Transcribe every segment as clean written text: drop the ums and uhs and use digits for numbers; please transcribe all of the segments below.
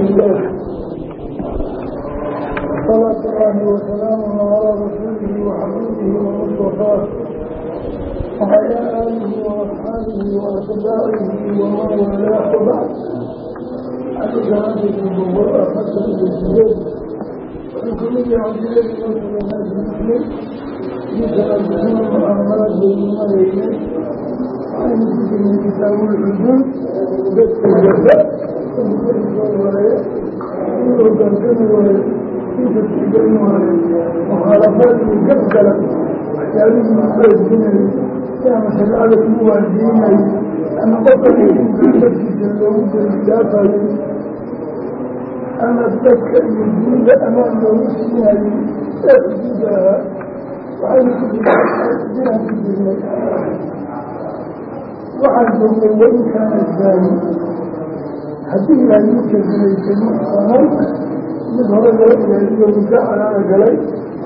لله صلاة الله وسلامه على رسوله وحبيبه ومصطفاه وعلى آله وأصحابه وأتباعه ومن والاه وبعد أتجاهل الجمهور فتح الجهاد وكل عديد من الناس المسلم يتنبهون المعاملات بالماليين عن كتاب الحدود بالتجربة مخالفات مكبرة أحيانا من الدين يا مسألة الموازين أنا بطلي في الجلود الخلافة أنا أتذكر الدين أمام نفسها أفجدها وعن كل بها في الدنيا وعنده وإن كان الزاني حتى لا يمكن أن يتم الصلاة يظهر إلى نكاح على رجلين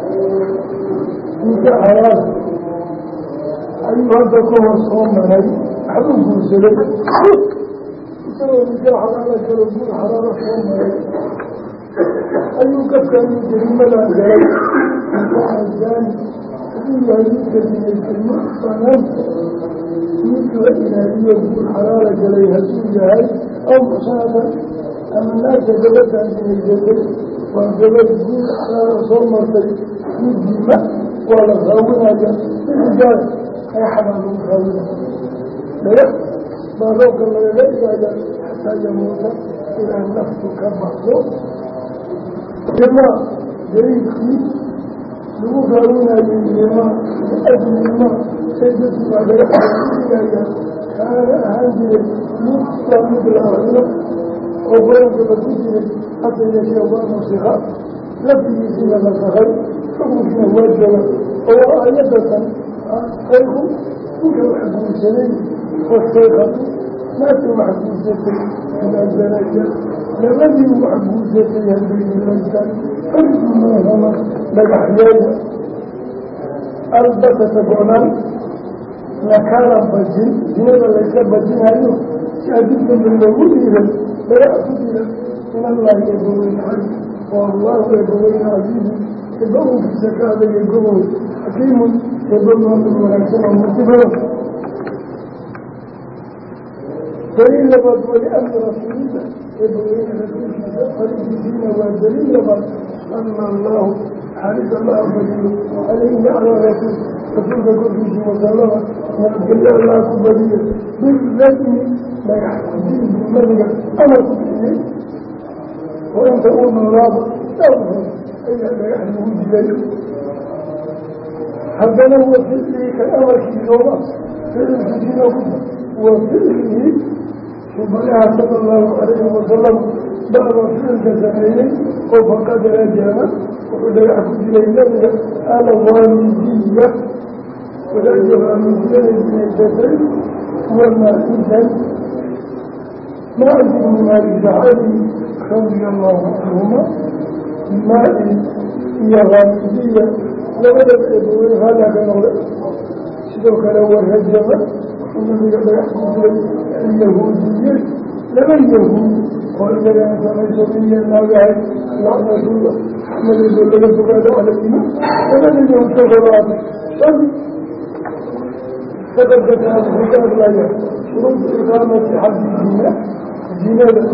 نكاح على أيها الذكور الصومالي أحدهم سلك يسوي نكاح على رجل حرارة الصومالي أيها كفكان يجرم الرجلين نكاح الزاني حتى لا يمكن أن يتم الصلاة مثل إلى يوم حرارة جليها الجهاز أو مصابة أما الناس جبت عن الجبل وجبت دين حرارة صومرتي يجمع ولا غاونا الرجال أي حمام غاونا لا ما روك الله لا إله حتى يموت إلى النفس كالمحصول جماعة جريد خيس لو غاونا للجماعة أجل الماء سيدتي بعد يحضر كان هذه نصف مثل الآخرة وقالوا بمسجد حتى يشيطان الصغار لم يجينا الصغار حكم واجبا هو آية خير كل محبوسين والصيغة ما تمحبوسة من الزناجة لمن محبوسة يهدين الإنسان أرجو منهما للأحيان أربعة قنان نكالا بجين هذا ليس بجين هايو شاهدت من الوجود لا يأخذ من الله يقول الحج والله يقول العزيز يقول في الزكاة يقول حكيم يقول من المناسبة المتبرة دليل لبعض ولأمر رسول الله يقول لكم دين ودليل لبعض أن الله حارس الله بجيه عليه على رسول رسول الله وسلم ونقل الله كبير بالذي لا يحتاجين بالمدينة أمر كبير وإن تقوم الرابط تظهر إلا لا يحلم جليل حتى هو فيه كالأمر في اليوم في الدين وفيه شبهها صلى الله عليه وسلم بعض في الجزائرين وفقد رجانا وقد يحكم جليل على والدية ولا يجب من الجسد وما إذن ما أجل من الجعال رضي الله عنهما ما هي غامدية وبدأ الإبوين هذا كان شدوك الأول هجمة والنبي يحكم اليهودية لمن يهود وإذا كانت مجمية الناجعة لعنة الله من يقول لك تبعد على الإيمان لمن يهود تغرات فقد ذكر الحكام الآيات شروط إقامة حد الجنة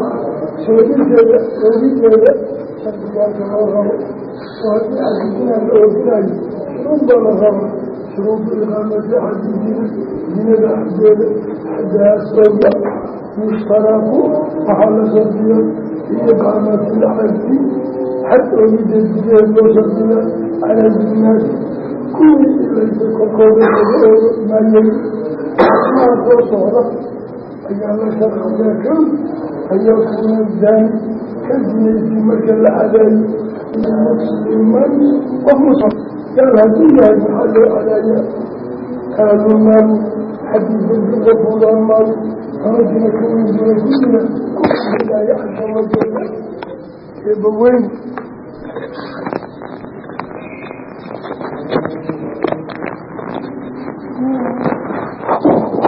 شروط هذا شرط الله كما وهذه الجنة الأولى شروط الله شروط إقامة حد الجنة حدها السوداء مشترك محل شرطية في إقامة الحد حتى يجد الجنة وشرطية على الناس كل ليس كقول ما يلي ما تصورت أيام شرق ذاكم أيام الزاني كالزني في مكان العدالي المسلمان ومصر قال هذه المحل عليها قالوا المال حديث الغفور المال فرجنا كون برسولنا لا يحشى وجهنا يبوين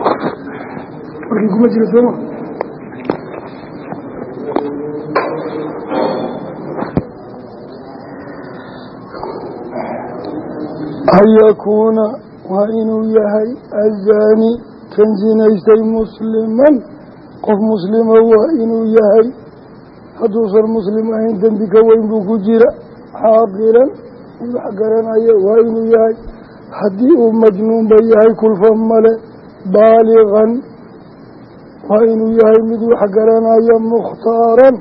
markii kuma jira sooma an yakuuna waa inuu yahay azaani kan zinaystay musliman qof muslima waa inuu yahay hadduusan muslim ahayn dembi ka weyn buu ku jira xaaqilan mid wax garanaya waa inuu yahay haddii uu majnuunba yahay kulfa male baaligan waa inuu yahay mid wax garanaya mukhtaaran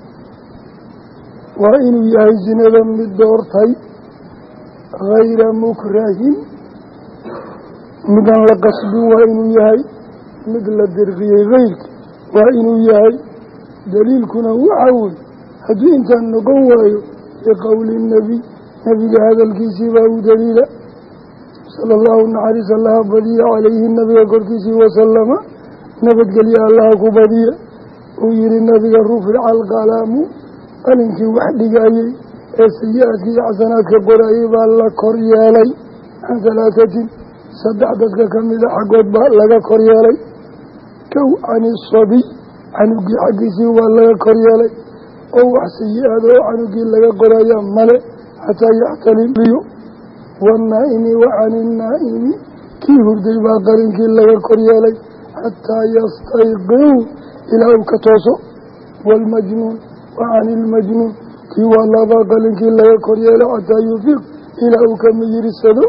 waa inuu yahay zinada mid doortay hayra mukrahin midaan la qasbin waa inuu yahay mid la dirqiyey hayrki waa inuu yahay daliilkuna waxaa wey haddii intaan noqon waayo biqowli nebiy nebiga hadalkiisii baa u daliila sala allahu naxariis allaha badiya calayhi nabiga korkiisii wasalama nabadgelya allaha ku badiya uu yihi nabiga rufica alqalaamu qalinkii wax dhigayey ee sayi-aadka iyo xasanaadka qorayey baa la kor yeelay can halaatatin saddex dadka ka mida xaggood baa laga kor yeelay kow cani sabiy canugii xaggiisii waa laga kor yeelay oo wax sayi-aad oo canugii laga qoraya male xataa yaxtalimiyo waannaa'imi wa cani nnaa'imi kii hurday baa qalinkii laga kor yeelay xataa yastayqin ilaa uu ka tooso waalmajnuun wa cani ilmajnuun kii waa labaa qalinkii laga kor yeelay xataa yufiiq ilaa uu ka miyirsado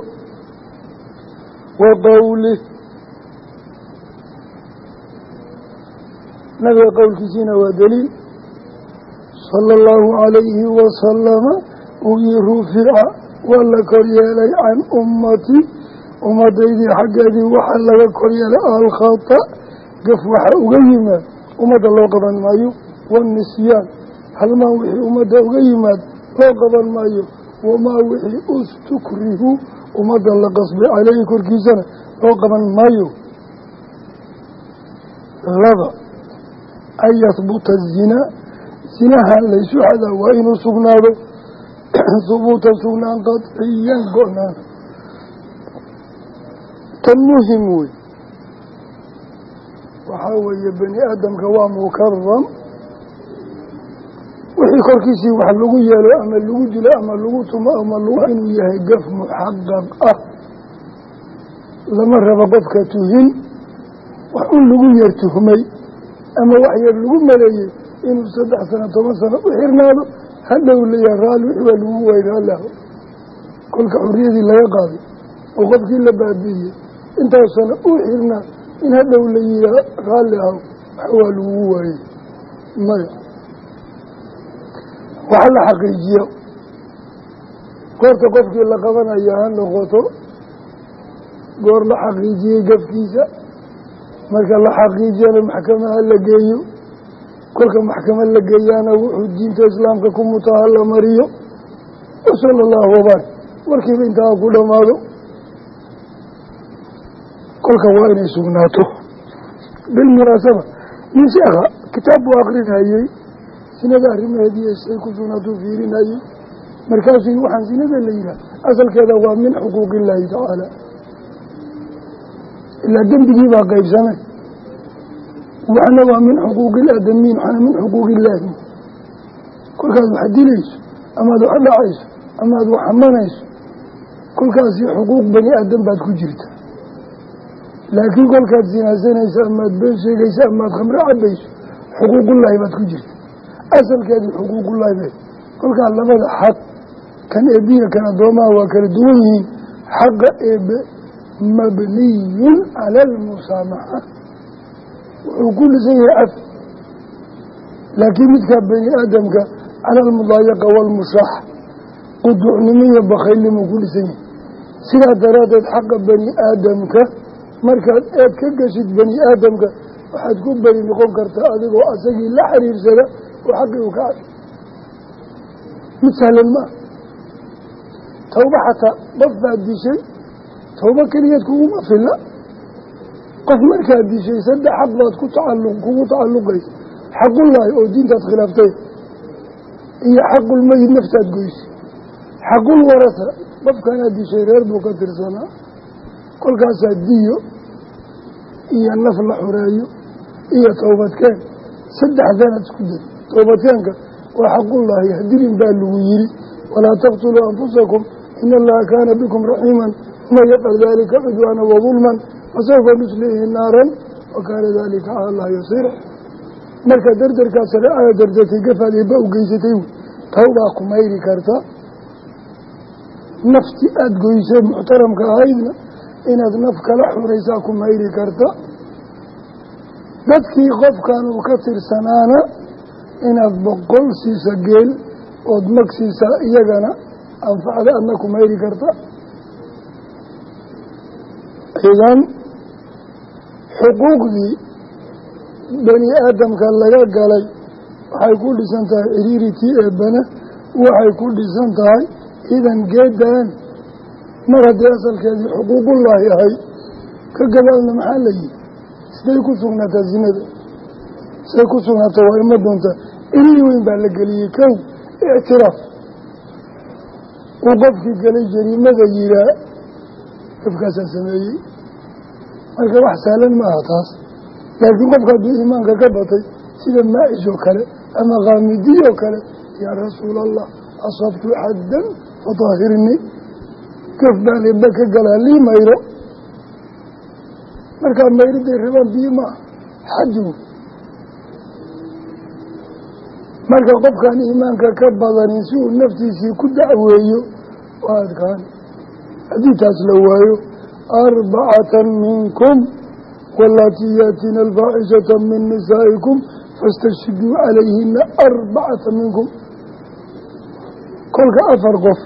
wa qowlih nabiga qowlkiisiina waa daliil sala allahu calayhi wasalama uu yii rufica waa la kor yeelay can ummati ummadaydii xaggeedii waxaa laga kor yeelay alkhata gaf waxa uga yimaad ummadda loo qaban maayo waannisyaan halmaan wixii ummadda uga yimaad loo qaban maayo wamaa wixii ustukrihu ummadda la qasbay caleyhi korkiisana loo qaban maayo laba an yahbuta azinaa zinaha laysu xadaa waa inuu sugnaado hubuutan sugnaan qadciyan go-naan tan muhim wey waxaa weeye bani aadamka waa mukaram wixii korkiisii wax lagu yeelo ama lagu dilo ama lagu tumo ama inuu yahay gaf muxaqaq ah lama rabo qofka tuhin wax un lagu yar tuhmay ama wax yar lagu maleeyey inuu 3 sano 10 sano u xirnaado hadhow leeyahay raalli wixii waa lagu weynaalaho kolka xurriyadii laga qaaday oo qofkii la baabi'iyey intaas sano u xirnaa in hadhow la yihaa raalli aho wax waa lagu waayey maya waxa la xaqiijiyo goorta qofkii la qabanaya ha noqoto goor la xaqiijiyey gafkiisa marka la xaqiijiyana maxkamaha la geeyo kolka maxkamad la geeyaana wuxuu diinta islaamka ku mutaha la mariyo wasala allahu wabaarak warkiiba intaa ku dhammaado kolka waa inay sugnaato bilmunaasaba nin sheekha kitaab buu akrinayey sinada arrimaheediiyo say ku sugnaatuu fiirinayey markaasuu waxaan sinada la yidhaah asalkeeda waa min xuquuq illaahi tacaala ilaa dembigii baa qaybsamay waxna waa min xuquuqi ilaadamiin waxna min xuquuqi illaahi kolkaad wax dilayso amaad wax dhacayso amaad wax xamanayso kolkaasi xuquuq bani aadam baad ku jirta laakiin kolkaad sinaasanayso amaad been sheegayso amaad khamro cabayso xuquuqullaahi baad ku jirta asalkeedii xuquuqullaahi be kolkaa labada xaq kan eebiya kan addoomaha waa kala duwan yihiin xaqa eebe mabniyun cala almusaamaxa wuxuu ku dhisan yahay cafi laakiin midkaa bani aadamka cala almudaayaqa waalmushaax quduucnimo iyo bakhaylnimuu ku dhisan yahay sidaa daraaddeed xaqa bani aadamka markaad eed ka geshid bani aadamka waxaad ku beri noqon kartaa adigoo asagii la xiriirsada oo xaqii uu ka cafi mid sahlan maa tawba xataa qof baad dishay tawba keligeed kuguma filla qof markaad dishay 3 xaq baad kugu tacalluqaysa xaqullaahi oo diintaad khilaaftay iyo xaqulmayid naftaad goysay xaqul warasa qofkanaad dishay reer buu ka tirsanaa kolkaasaa diyo iyo naf la xureeyo iyo towbadkeen 3 sanaad isku day towbadkeenka waa xaqullaahi hadilin baa lagu yiri walaa taqtuluu anfusakum in allaha kaana bikum raxiiman waman yafcal dalika cudwaana wadulman fasawfa nuslihi naaran wakaana dalika cala allahi yasiira. marka dardarkaa shareecada dardartay gafaad eebba u geysatay wey tawbaa ku mayri karta. nafti aada goysay muxtaramka ahaydna inaad naf kala xuraysaa ku mayri karta. dadkii qofkan uu ka tirsanaana inaad 100 siisa geel ood mag siisaa iyagana anfacda adna ku mayri karta. idan xuquuqdii bani aadamka laga galay waxay ku dhisan tahay ciriiritii eebbana waxay ku dhisan tahay idan geedan mar haddii asalkeedii xuquuqullaahi ahay ka gabaalna maxaa la yihi siday ku sugnaataa zinada siday ku sugnaata waa ima doonta ilii weyn baa la geliyey kow ictiraaf uu qofkii galay jariimada yihaa qofkaasaa sameeyey marka wax sahlan ma aha taas. laakiin qofka hadduu iimaanka ka batay sida maacish oo kale ama kaamidiy oo kale yaa rasuula allah asabtu xaddan fadaahirnii gaf baan eebba ka galaa lii mayro markaa mayriday rabaan biyo ma xaddu. marka qofkaan iimaanka ka badanin si uu naftiisii ku dacweeyo waa adkaan. haddii taas la waayo 4 minkum walatii yaatina alfaaxishata min nisaa'ikum fastashhiduu calayhina 4 minkum. kolka 4 qof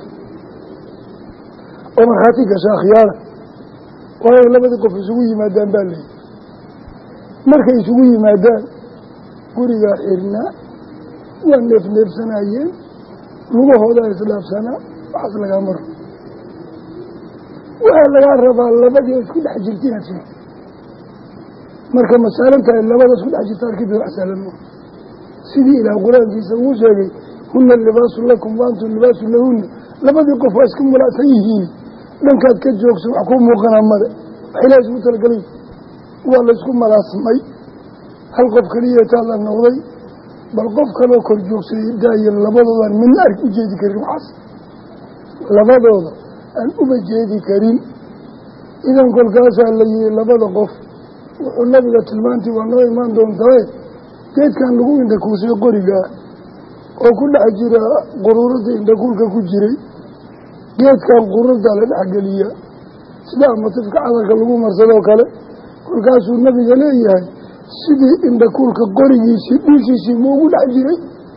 oo markhaati gasha akhyaara waayo labadii qof isugu yimaadaan baa leeyihi. markay isugu yimaadaan gurigaa xirnaa waa neefneefsanayeen lugahoodaa isdhaafsanaa waxaas lagaa maro waxaa lagaa rabaa labadii isku dhex jirta inaad sheegto. marka masaalan tahay labada isku dhex jirta arkida wax saalan maa sidii ilaah qur-aankiisa uu sheegay huna libaasun lakum wa antum libaasun lahunna. labadii qof waa iska mulacsan yihiin dhankaad ka joogso wax kuu muuqanaa male wax ilaah isugu talagelay waa la isku malaasmay hal qof keliyataa la noqday bal qof kaloo kor joogsaday daayo labadoodaan midna arg u jeedi karin waxaas labadooda aan uba jeedi karin. idan kolkaasaa la yihi labada qof wuxuu nabiga tilmaantii waa noo imaan doontae geedkan lagu indhakuusay qorigaa oo ku dhex jira quruurada indhakuulka ku jiray geedkan quruurdaa la dhexgeliya sida amatifka cadarka lagu marsadoo kale. kolkaasuu nabiga leeyahay sidii indhakuulka qorigiisii dhuushiisii ma ugu dhex jiray.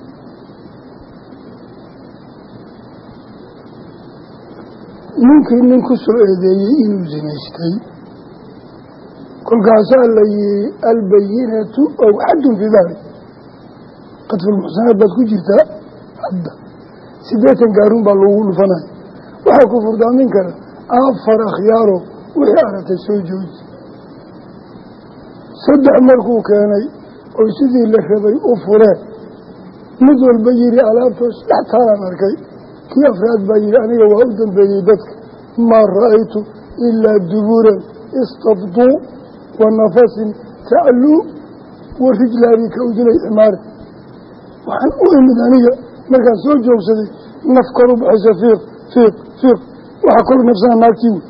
ninkii nin ku soo eedeeyey inuu sinaystay kolkaasaa la yihi albayinatu ow xaddun fii dahri qadfulmuxsanaad baad ku jirtaa hadda 80 gaaruun baa lagu dhufanaya waxaa ku furdaamin kara 4 akhyaaro wixii aragtay soo jooji. 3 markuu keenay oy sidii la rabay u fureen mid walba yihi alaabtoos dhex taalaan arkay. kii afraad baa yihi aniga waa u dambeeyey dadka maa ra'aytu ilaa dubuuran istabduu wa nafasin tacluu wa rijlaani ka udunay ximaari. waxaan u imid aniga markaan soo joogsaday naf kor u baxaysa fiiq fiiq fiiq waxaa kor nafsana naagtii wey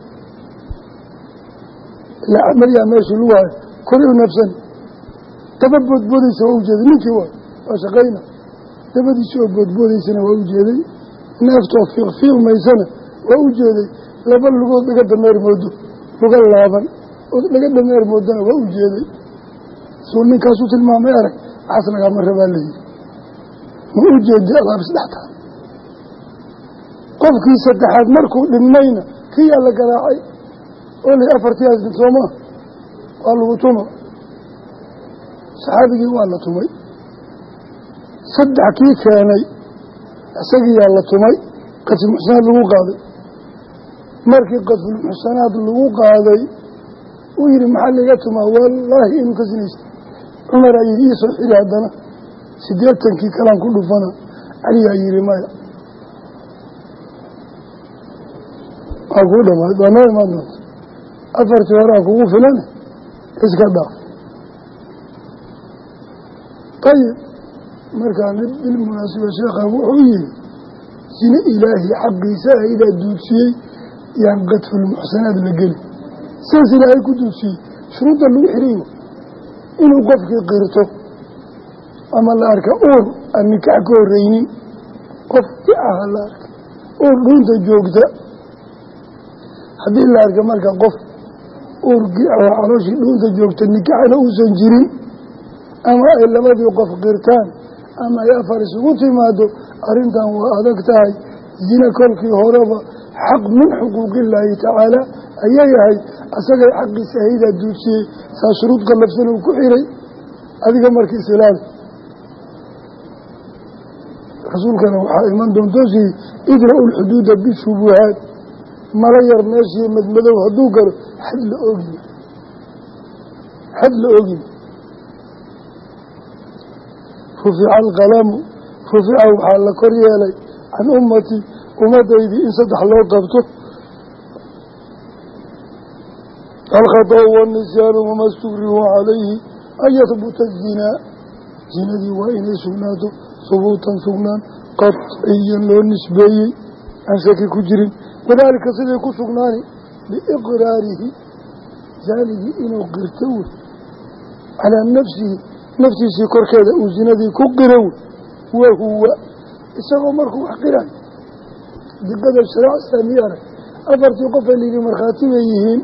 ilaa camaliyaa meeshii lagu hayo kori u nafsan daba boodboodaysa waa ujeeday ninkii waa shaqayna dabadiisi oo boodboodaysana waa ujeeday neeftoo fiiq fiiqmaysana waa ujeeday 2 lugood laga dameer moodo luga laaban oo laga dameer moodana waa ujeeday. suu ninkaasu tilmaamay arag waxaas lagaama rabaa layihi ma ujeeday alaab isdhextaa. qofkii 3aad markuu dhimmayna kiyaa la garaacay oo lay 4 soomaa waa lagu tuma saxaabigii waa la tumay 3 kii keenay isagiyaa la tumay qadfulmuxsanaad lagu qaaday. markii qadfulmuxsanaad lagu qaaday uu yihi maxaa laga tumaa wallaahi inuu ka sinaysta. cumar aa yihi iisoo xiri haddana 80 kalaan ku dhufana. caliyaa yihi maya waa kuu dhamaad waa noo imaan doonta 4 horaa kugu filan iska dhaaf. ayib markaa bilmunaasiba sheekhan wuxuu yihi zine ilaahi xaqiisa ahaydaa duudsiyey yaan qadfulmuxsanaad la geli saas ilaahay ku duudsiyey shuruudda lagu xiriyo inuu qofkii qirto ama la arka uur aan nikaax ka horreynin qofkii aha la arka uur dhuunta joogta haddii la arka marka qof uurkii ah oo calooshii dhuunta joogta nikaaxna uusan jirin ama ay labadii qof qirtaan ama ay afar isugu timaado arrintan waa adag tahay zina kolkii horeba xaq min xuquuqillaahi tacaala ayay ahayd asagay xaqiisa ahaydaa duudsiyey saa shuruud qallafsan uu ku xiray adiga marka islaali rasuulkana waxaa iman doontoosii idra'u lxuduuda bishubuhaat mala yar meeshii madmadow hadduu galo xad la ogin rufica alqalamu rufica waxaa la kor yeelay can ummatii ummadaydii in 3 loo qabto alkhata'u wanisyaanu wama stukrihuu calayhi an yahbuta azinaa zinadii waa inay sugnaato hubuutan sugnaan qaciyan loo nisbeeyey aan shaki ku jirin wadaalika siday ku sugnaani biiqraarihi zaaligii inuu qirto wey calaa nafsihi naftiisii korkeeda uu zinadii ku qiro wey wahuwa isagoo markuu wax qirayo diqada shariica islaamiya arag 4 qof ay layidhi markhaati bay yihiin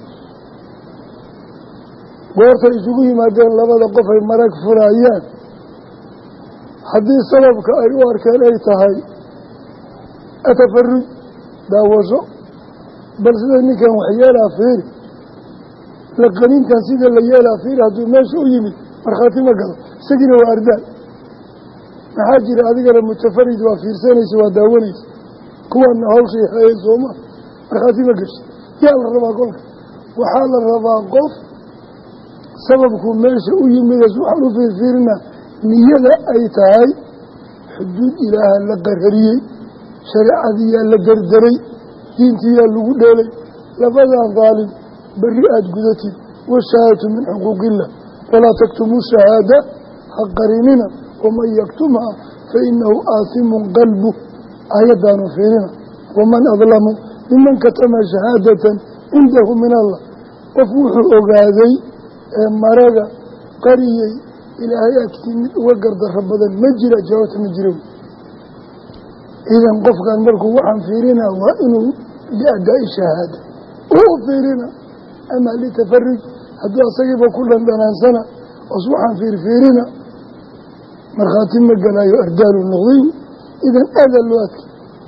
goortay isugu yimaadeen 2 qof ay marag furayaan haddii sababka ay u arkeen ay tahay atafaruj daawasho bal sida ninkan wax yeelaa fiiri laqaninkan sida la yeelaa fiiri hadduu meesha u yimid markhaati ma galo isagiina waa ardaal maxaa jira adigana mutafarid waa fiirsanaysa waa daawanaysa kuwaana hawshay hayeen sooma markhaati ma gasho yaa la rabaa kolka waxaa la rabaa qof sababkuu meesha u yimidas waxaan u fiirfiirina niyada ay tahay xuduud ilaaha la qarariyey shareecadiyaa la dardaray diintiyaa lagu dheelay labadan daalim berri aada gudatid washahaadatu min xuquuqillah walaa taktumuu shahaada ha qarinina waman yaktumha fa inahu aasimun qalbuh aayaddaanu fiirina waman adlamu miman katama shahaadatan cindahu min allah qof wuxuu ogaaday ee maraga qariyey ilaahay agtii mid uga gardarro badan ma jira jawaabta ma jira idan qofkan markuu waxaan fiirina waa inuu liadaa'i shahaada u fiirina ama litafaruj hadduu asagiiba ku dhandhanaansana os waxaan fiirfiirina markhaati ma galaayo ardaalu noqday idan adaa loo adkay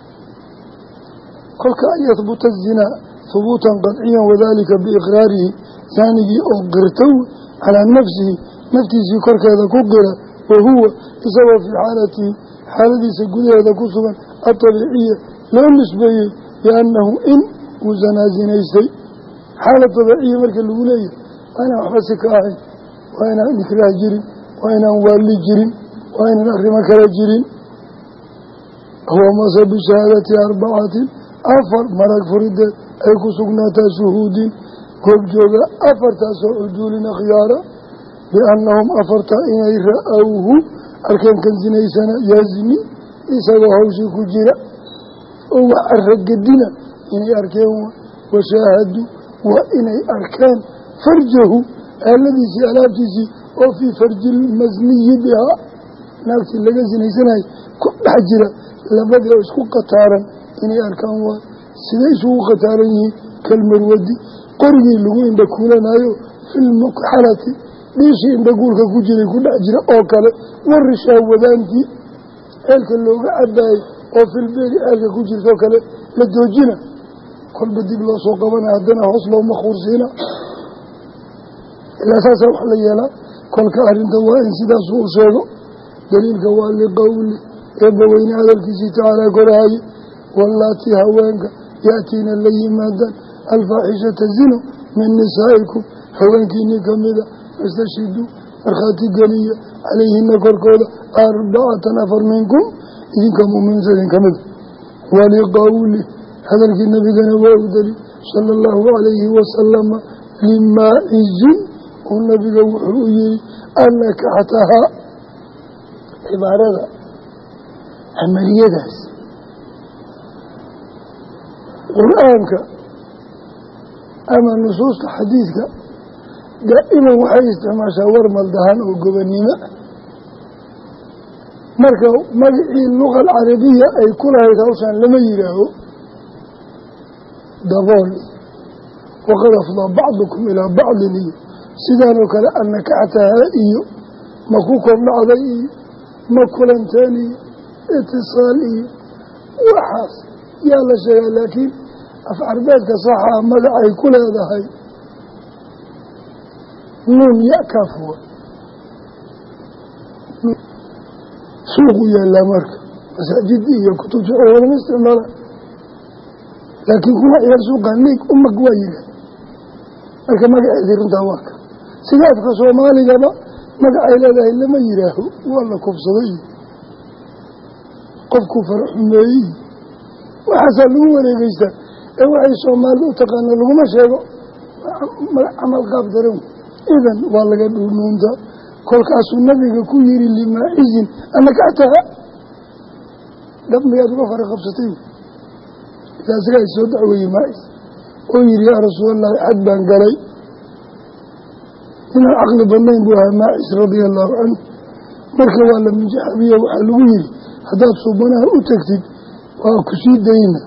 kolka an yahbuta azinaa hubuutan qadciyan wadaalika biiqraarihi saanigii oo qirtow calaa nafsihi naftiisii korkeeda ku qira wahuwa isagoo fii xaalatihi xaaladiisa gudaheeda ku sugan atabiiciya loo nisbeeyey biannahu in uu zanaasinaystay xaalad tabiiciya marka lagu leeyahay waa inaan waxba si ka ahayn waa inaan ikraah jirin waa inaan waalli jirin waa inaan arrimo kale jirin huwa mase bishahaadati 4 marag furideed ay ku sugnaataa shuhuudin goobjooga 4taasoo cuduulin akhyaara biannahum 4 inay ra-awhu arkeen kan sinaysana yazni isagoo hawshii ku jira oo wax arragadina inay arkeen washaahadu waa inay arkeen farjahu aaladiisii alaabtiisii oo fii farjilmasniyi bihaa naagtii laga sinaysanayay ku dhex jira labadii oo isku qataaran inay arkaan waa siday isugu qataaran yihiin kalmarwadi qorigii lagu indhakuulanaayo filmuqxalati dhiishii indhaguulka ku jiray ku dhex jira oo kale warishaa wadaantii ceelka looga cabaayey oo filbeeri ceelka ku jirtoo kale la doojina kolba dib loo soo qabana haddana hoos looma khuursiina ilaa saasaa wax la yeelaa kolka arrinta waa in sidaasuu u sheego daliilka waa liqowli eebbaweyne hadalkiisii tacaalaa korahaye wallaatii haweenka yaatiina la yimaadaan alfaaxishata zino min nisaa'ikum haweenkiinii ka mida fastashhiduu markhaati geliya calayhina korkooda 4 minkum idinka mu'miniinta idinka mida waliqowli hadalkii nabigana waa u daliil sala allahu calayhi wasalama limaa'izin uu nabiga wuxuu u yihi anakaxtahaa cibaarada camaliyadaas قرآنك أما نصوص حديثك دائما وحي استعمال شاور ملدهان وقبنيمة مركو مجعي اللغة العربية أي كلها يتوشان لما يراه ضبالي وقد أفضى بعضكم إلى بعض لي سيدانك لأنك أعتهائي مكوكم لعضي مكولا تاني اتصالي وحاس يا لا شيء لكن أفعل بيتك صحة مدعي كل هذا هاي نون يأكفوا سوق يلا مرك مساجدية كتب شعور مستعملة لكن كما يرسوق عنيك أمك ويلة مرك مقع ذيرون تواك سيقاتك صومالي جبا مقع إلا ذا إلا ما يراه والله كفصدي قف كفر حمي وحسن له وليقيستا وحي صومالي وتقانا له ما شاقه عمل قاب درون إذن والله قدوا نونتا كل كاسو النبي كويري لما إذن أنك أعتها قبل يدوك فرق خبصتين إذا سرع السودع ويمائز ويري يا رسول الله عدبان قلي إن العقل بنين بها مائز رضي الله عنه مركوا ولا من جحبية وحلويري هذا صوبنا أتكتب وكسيد دينا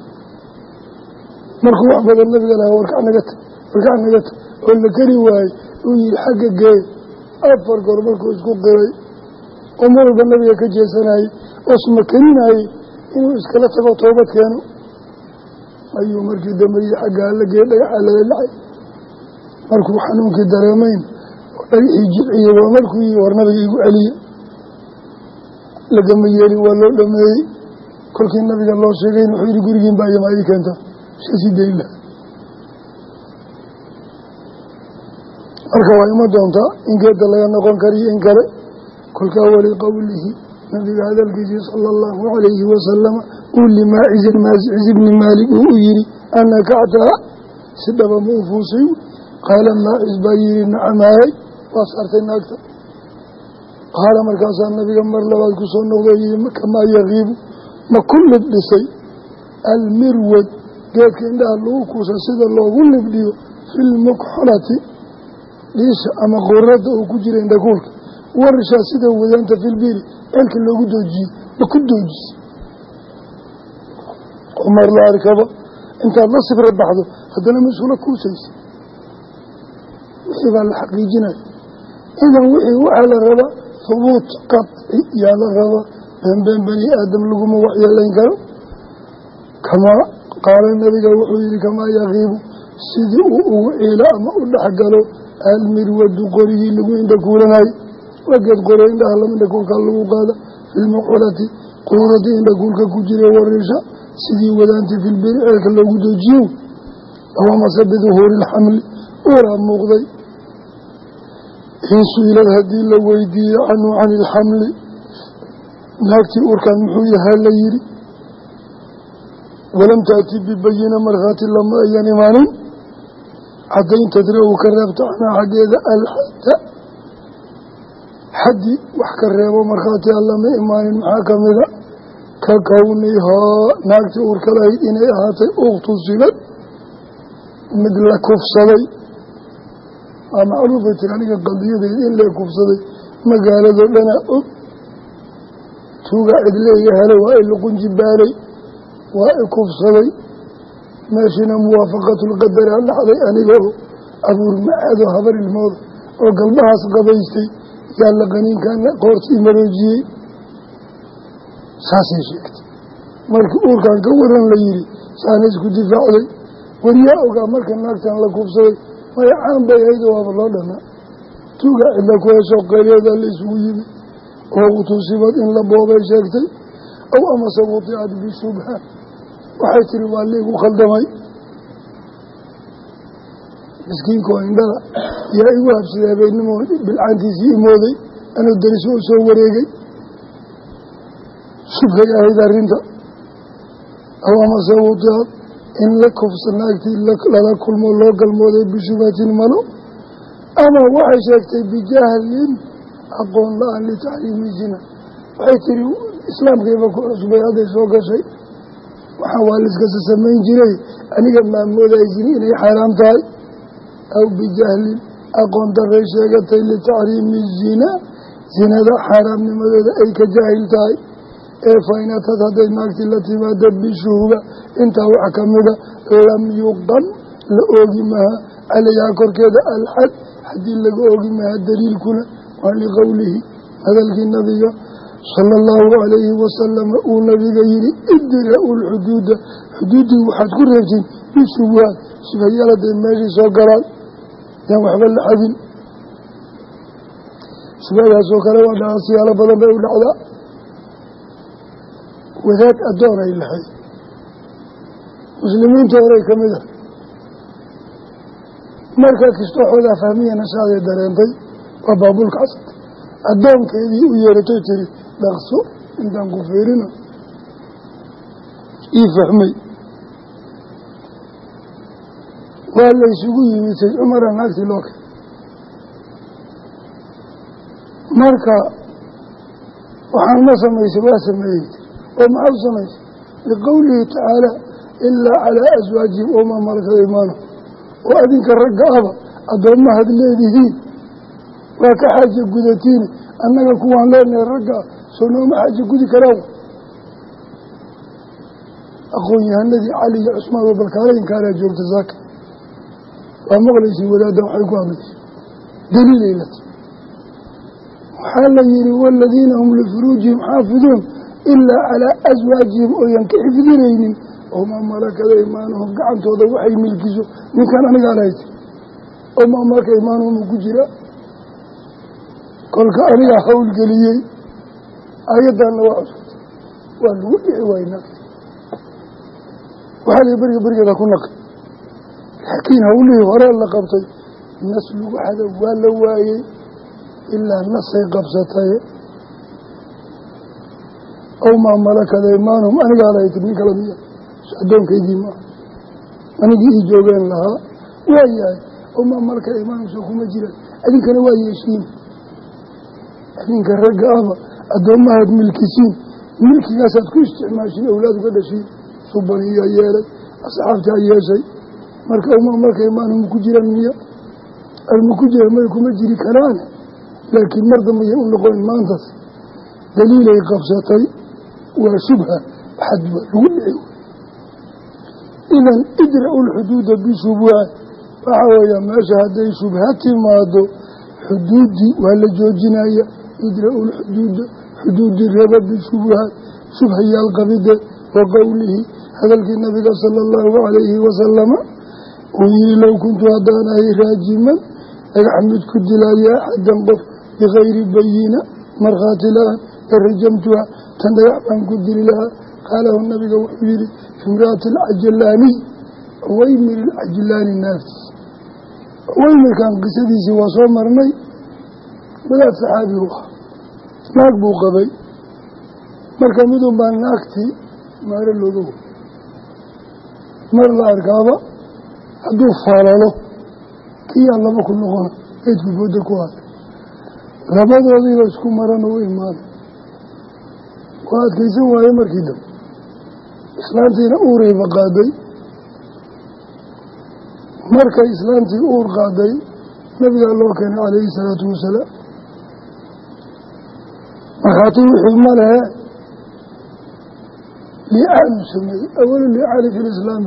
مركوا أحباب النبي قال وركعنا قت ولا كري واي ويري حق الجاي أفر قربك وإسكوك قري ومر بالنبي كجيساناي واسم كريناي إنه إسكالتك وطوبت كانوا أيو مركي دمري حقا لقي لي على العي مركو حنوك درامين وريحي جرعي ومركو ورنبي علي لقم يري ولو لمي كل كي النبي الله شيئين وحيري قرقين بايا ما يكنت شاسي دي الله marka ima doonta in geeda laga noqon kariyo in kale kolka wali qowlihi nabiga hadalkiisa sallallahu alayhi wa sallam qul ma'iz ibn malik uu yiri anaka ata sidaba muufusi qala ma'iz bayiri na'amay wasartay naagta qala markaas nabiga mar labaad ku soo noqday kama yaqiib ma kullu dhisay al mirwad geedka indhaha lagu kuusa sida loogu libdhiyo fil mukhalati ليش أما غرد أو كجرا عند كولك ورشة سيدا وذانت في البيل إلك اللي دوجي بكل دوجي عمر لا ركبه أنت الله صفر بحضه هذا مسؤول كوسيس وحي على الحقيقة إذا وعلى الربا ثبوت قطعي يا الربا بين بني آدم لهم وحي الله ينكروا كما قال النبي وحي كما يغيب سيدي وإلى أما أولا حقاله المرود قريه اللي عند كولناي وقد قريه عند الله من كل كلام قال في المقولة قرة عند كل كجرة ورشة سيدي ودانت في البيت كله وجوجيو هو مسبب ظهور الحمل ورا مغضي حين سئل الهدي لويدي عنه عن الحمل ناكتي أركان محويها ليري ولم تأتي ببينة مرغات لما ينماني عدين تدريه كربت أنا حقيقة الحد حدي وحكى الريبة مرخاتي الله من إيمان محاكمة ككونها ناكتي أركلاهي إني هاتي أغتصلت مثل كفصلي معروفة تلانيك القضية دي إلا كفصلي مقالة لنا توقع إدليه هلو وإلا قنجبالي وإكفصلي ماشينا موافقة القدر على حظي أنيقه أبو المعاد وحضر الموت وقلبها سقبيستي يالا قنين كان قورتي مروجي ساسي شكت مالك أور كان كورا ليري سانيسكو دفاع لي ورياء مالك الناكتان لكوبسي ويعام بيهيدو وابالله لنا توقع إلا كويسو قليلا ليسويبي وغتوصيبت إن لبوبي شكتي أو أما سوطيعت بشبهة وحيتري والله وخلدمي مسكينكو عندها يا إيواب سيابين بالعانتيسي موضي أنا الدرسو سو وريقي شبه يا هيدا رنتا أو أما سوطيعت إن لكف سناكتي للا كل مولوك الموضي بشبهة الملو أما وحي شاكتي بجاهل أقول لا لتعليم الزنا وحيتري إسلام كيف أكون أصبح هذا سوق شيء وحوالس كسسمين جري أني ما مودا يزني إني حرام تاي أو بجهل أقون درشة لتعريم الزنا زنا ذا حرام لماذا أي كجاهل تاي فإن تتهدي الماكت التي ما دبشوها انت وحكمها لم يقبل لأوغمها عليها كركذا الحد حد لأوغمها الدليل كله ولقوله هذا النبي صلى الله عليه وسلم ونبي غيري ادرأوا الحدود حدود وحد كرهتين بالشبهات شبهية لدي ماشي سوكرات يا محبا الحدين شبهية سوكرات ودعا سيالة بضم بأول عداء وذات الدورة إلى حي مسلمين توري كمدر مركز كستوحوا ذا فهمية نساء الدرينتي وبابو الكعصد الدوم كذي ويرتو تري بغسو عندهم كفيرنا يفهمي ولا يسوي مثل عمر الناس لوك مركا وحنا سمي سوا سميت وما سميت لقوله تعالى إلا على أزواجهم وما ملكت أيمانهم وأذنك الرقابة أدوم هذه الذين وكحاجة قدتين أنك كوان لنا الرقابة سنوم حاجة قدي كراو أخويا الذي علي عثمان وبالكارين كان جوبت ذاك ومغلسي ولاده وحيكوا عملي دليل إلتي وحالا يري والذين هم لفروجهم حافظون إلا على أزواجهم وينكح فذرين وما ملك إيمانهم قعنت وضوحي ملكسوا من كان أنا قاليت وما ملك إيمانهم كجرا قل كأني أخول قليي أيضا نواعص والوئي وينك وحالي برقة لكم نقل حكين هولي وراء اللقبطي النسل واحد والواي إلا النصي قبصتي أو ما ملك إيمانهم أنا قاليت من كلامي سعدون كيديما أنا جيء جوبين لها وياي أو ما ملك إيمانهم سوكو مجرى أذن كان وياشين أذن كان رقابة أدوما هاد ملكسين ملكي قاسد كو استعماشين أولاد قدشين صبانية يالي أصحابتها ياشي مركا أو ما ملك إيمانهم كجرى مياه المكجرى ملكو مجري كرانه لكن مرضى ما يقول لقوين ما انتص دليل قبصتي وشبهة حد والوعي إذن ادرأوا الحدود بشبهات فحويا ما شهدي شبهات ماضو حدودي وهلا جوجنايا ادرأوا الحدود حدود الربا بشبهات شبهي القبيدة وقوله هذا النبي صلى الله عليه وسلم ويلي لو كنت هدانا راجما أحمد كدلا يا حدا قف بغير بينة مرخات لها ترجمتها تندع عن كدل لها قاله النبي وحبيري في امرأة العجلاني ويمر العجلاني الناس ويمر كان قصدي سوى صومرني بلا صحابي وخا ناك بو قبي مركا مدن بان ناكتي مار اللذو مر الأركابة هدو فالالو كي الله بكل نغنى ايد في بودكوات ربادو دي بسكو مرانو إيمان وهاد كيسو واي مركي دم إسلامتنا أوري بقادي مركا إسلامتي أور قادي نبي الله كان عليه الصلاة والسلام أخاطيه حمالها لعان سمي أول لعان في الإسلام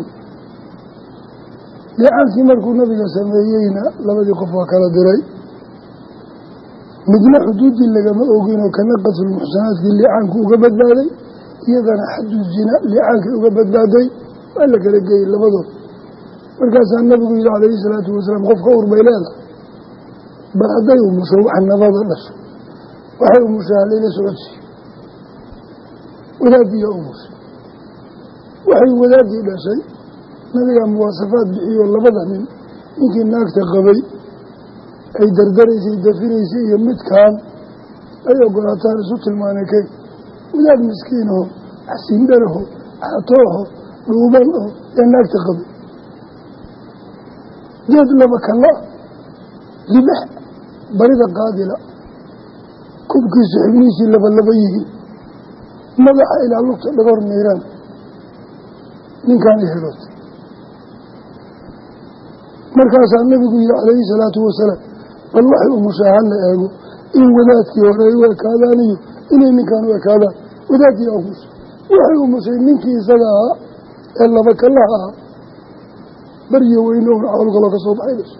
لعان في مركو نبي سميينا لما دي قفوا كلا دري مثل حدود اللي قام أوقين وكنقص المحسنات اللي عنك وقبت بادي إذا حد الزنا اللي عنك وقبت بادي وقال لك رجعي اللي بضر والكاس النبي عليه الصلاة والسلام قف خور بيلاده بعدي ومشروع النبض النفس وحي ومشاهلين سعودسي ولادي أمس وحي ولادي لا شيء نبي مواصفات بحي والله بضع من يمكن ناك تقبي أي دردريسي دفريسي يمت كان أي قراتان سوت المانكي ولاد مسكينه حسين دره عطوه روبانه يناك تقبي جاد لبك الله لبح بريد قادلة كبكي سحبنيسي لبيهي مضح إلى اللقطة لغور ميران ninkaan ihelood markaasaa nabigu yihi calayhi salaatu wasalaam bal waxay umushaa la eego in wadaadkii hore ay u ekaadaan iyo inay ninkaan u ekaadaan wadaadkii umusha waxay umushay ninkii isaga ahaa ee laba kalaha ahaa baryo weyne oon cawlgaloo ka soo baxay dhasho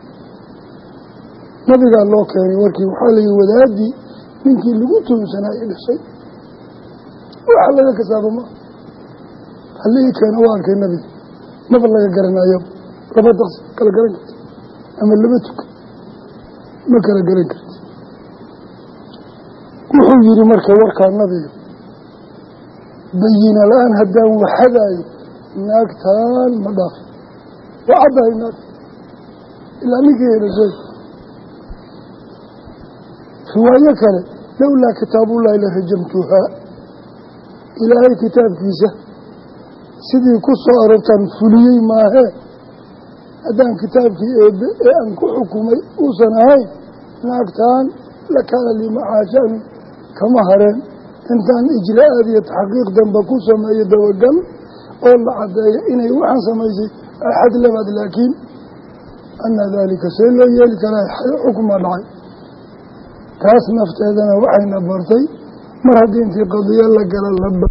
nabigaa loo keenay warkii waxaa layihi wadaadii ninkii lagu toonsanaa ay dhashay waxa laga kasaaba maa halihii keena waa arkay nabiga maba laga garanayo laba daqsi kala garan karti ama laba tuka ma kala garan karti wuxuu yihi marka warkaa nabiga bayina la-aan haddaan waxadaayo naagtaan ma dhaafo waa caddahay naagta ilaa ninkii helashay riwaayo kale lowlaa kitaabullaahi la rajamtuhaa ilaahay kitaabkiisa sidii ku soo arortaan fuliyey maahee haddaan kitaabkii eebbe ee aan ku xukumay uusan ahayn naagtaan la kaana limacaashani kama hareen intaan ijraa'aad iyo taxqiiq damba ku sameeyo dabagal oo la caddeeyo inay waxaan samaysay axad labaad laakiin ana daalika see loo yeeli karaa xukumaa dhacay taas nafteedana waxayna bartay mar haddii intii qadiyo la gala laba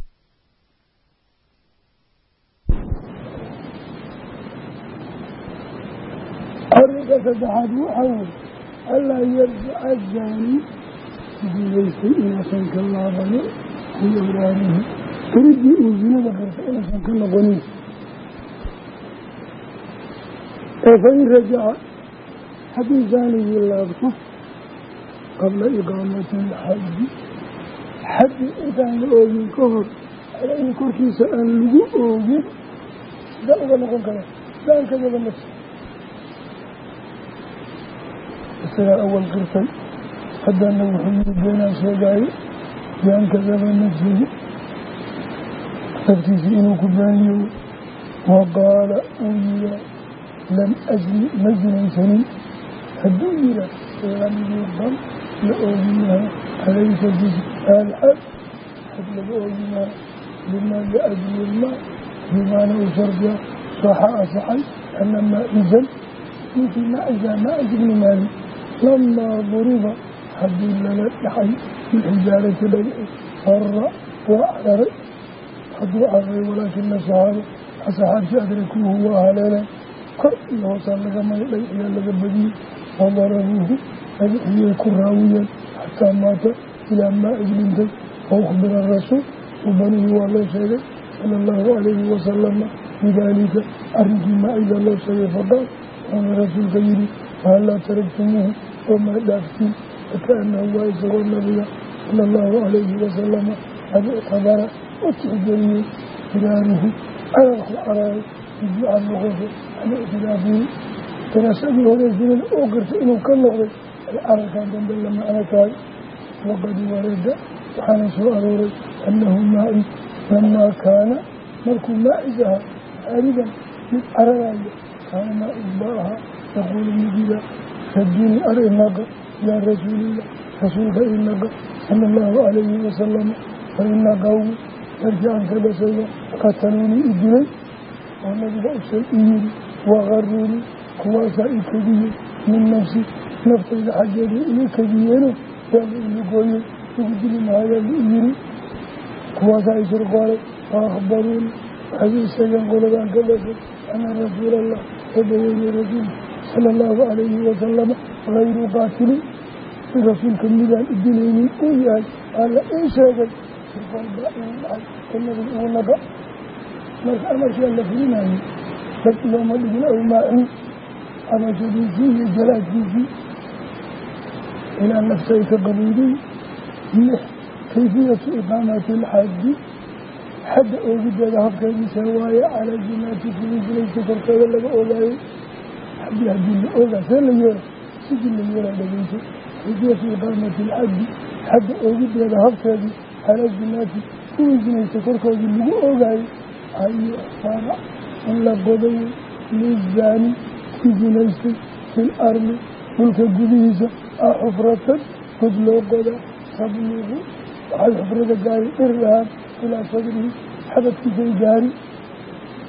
arrinka saddexaad waxaa wey allaa yarjica zaani guulaystay inaysan ka laabanin fii awraanihi keliddii uu zinada barta inaysan ka noqonin ee fa in rajaca haddii zaanigii laabto qabla iqaamati alxaddi xaddi intaan la oogin ka hor in korkiisa aan lagu oogin sidaa uga noqon kara daankadaba nafsi isagaa awal qirtay haddana wuxuu yiri beenaan sheegaayo daankadaba nafsihi naftiisii inuu ku baaniyo wa qaala uu yiraa lam ajni ma zinaysanin hadduu yiraa lam yuqam la oogimaha calayka alxad xad laga oogimaha lima liajli ilmaa bimaana u shardiya saxa asaxay ana maaizan ninkii maaiza maaiz ibni maalik lamaa duriba haddii lala dhaxay bilxijaarati dhagaci fara waa cararay hadduu cararay walaakina saxaabti adrakuuhu waa haleeleen kor iyo hoosaan laga maray dhagaxiyaa laga badiyey fadarabuuhu dhagaxiyay ku raawiyeen xataa maata ilaa maaid dhintay faukhbira rasuul ubanihi waa loo sheegay sala allahu calayhi wasalama bidaalika arrinkii maaida loo sheegay faqaal wuxuuna rasuulka yidhi fahallaa taraktumuuhu oo maa dhaaftiin fakaanahu waa isagoo nabiga sala allahu calayhi wasalama qad ictabara u tixgeliyey firaaruhu cararku cararay rujuucan noqosho can ictiraafihi daraasadii hore zinada oo gartay inuu ka noqday ay cararkan dambe la macno tahay waqad warada waxaana soo arooray annahu maaid lamaa kaana markuu maaid ahaa xaaridan mid cararaya kaana maaid baa ahaa yaquulu midida radini ar inaqa ilaa rasuulillah rasuulka inaqa sala allahu calayhi wasalama fa inaqawu darkian ka dhasaya qataluunii i dilay oo nabiga usay i yiri waqaruunii kuwaasaa i kadiyey min nafsi naftayda xaggeeda ila kadiyeeno waa la ilugooyey ugu dili mahayaa la i yiri kuwaasaa i surqaalay fa akhbaruuni waxay i sheegeen qoladaan ka dhashay ana rasuulallah eebaweeye rasuulka sala allahu calayhi wasalama hayru qaatilin in rasuulka midaan idilaynin uu yahay aa la ii sheegay surqaal baa inuu dhacay ka nabiga ugu naga marka amarkaa la fulinayo dad looma dhigin awmaaci cabashadiisii iyo jalaadkiisii ilaa nafta ay ka qabuuday 6 kayfiyatu iqaamati alxaddi xadda oogideeda habkeediisa waaye calaa jinaati fiijilaysa korkeeda laga ogaayey xaddii haddii la oogaa see la yeelo sidii la yeelaa dhageyso kayfiyatu iqaamati alxaddi xadda oogideeda habkeedii calaa jinaati kuwii jinaysa korkoodii lagu ogaayey ayo fara in la goday lizaani ku jinaystay fil ardi dhulka gudihiisa a xufratan god loo godaa tabliiqu waxay xufrada gaari dhir lahaan ilaa sadrihi xabadkiisay gaari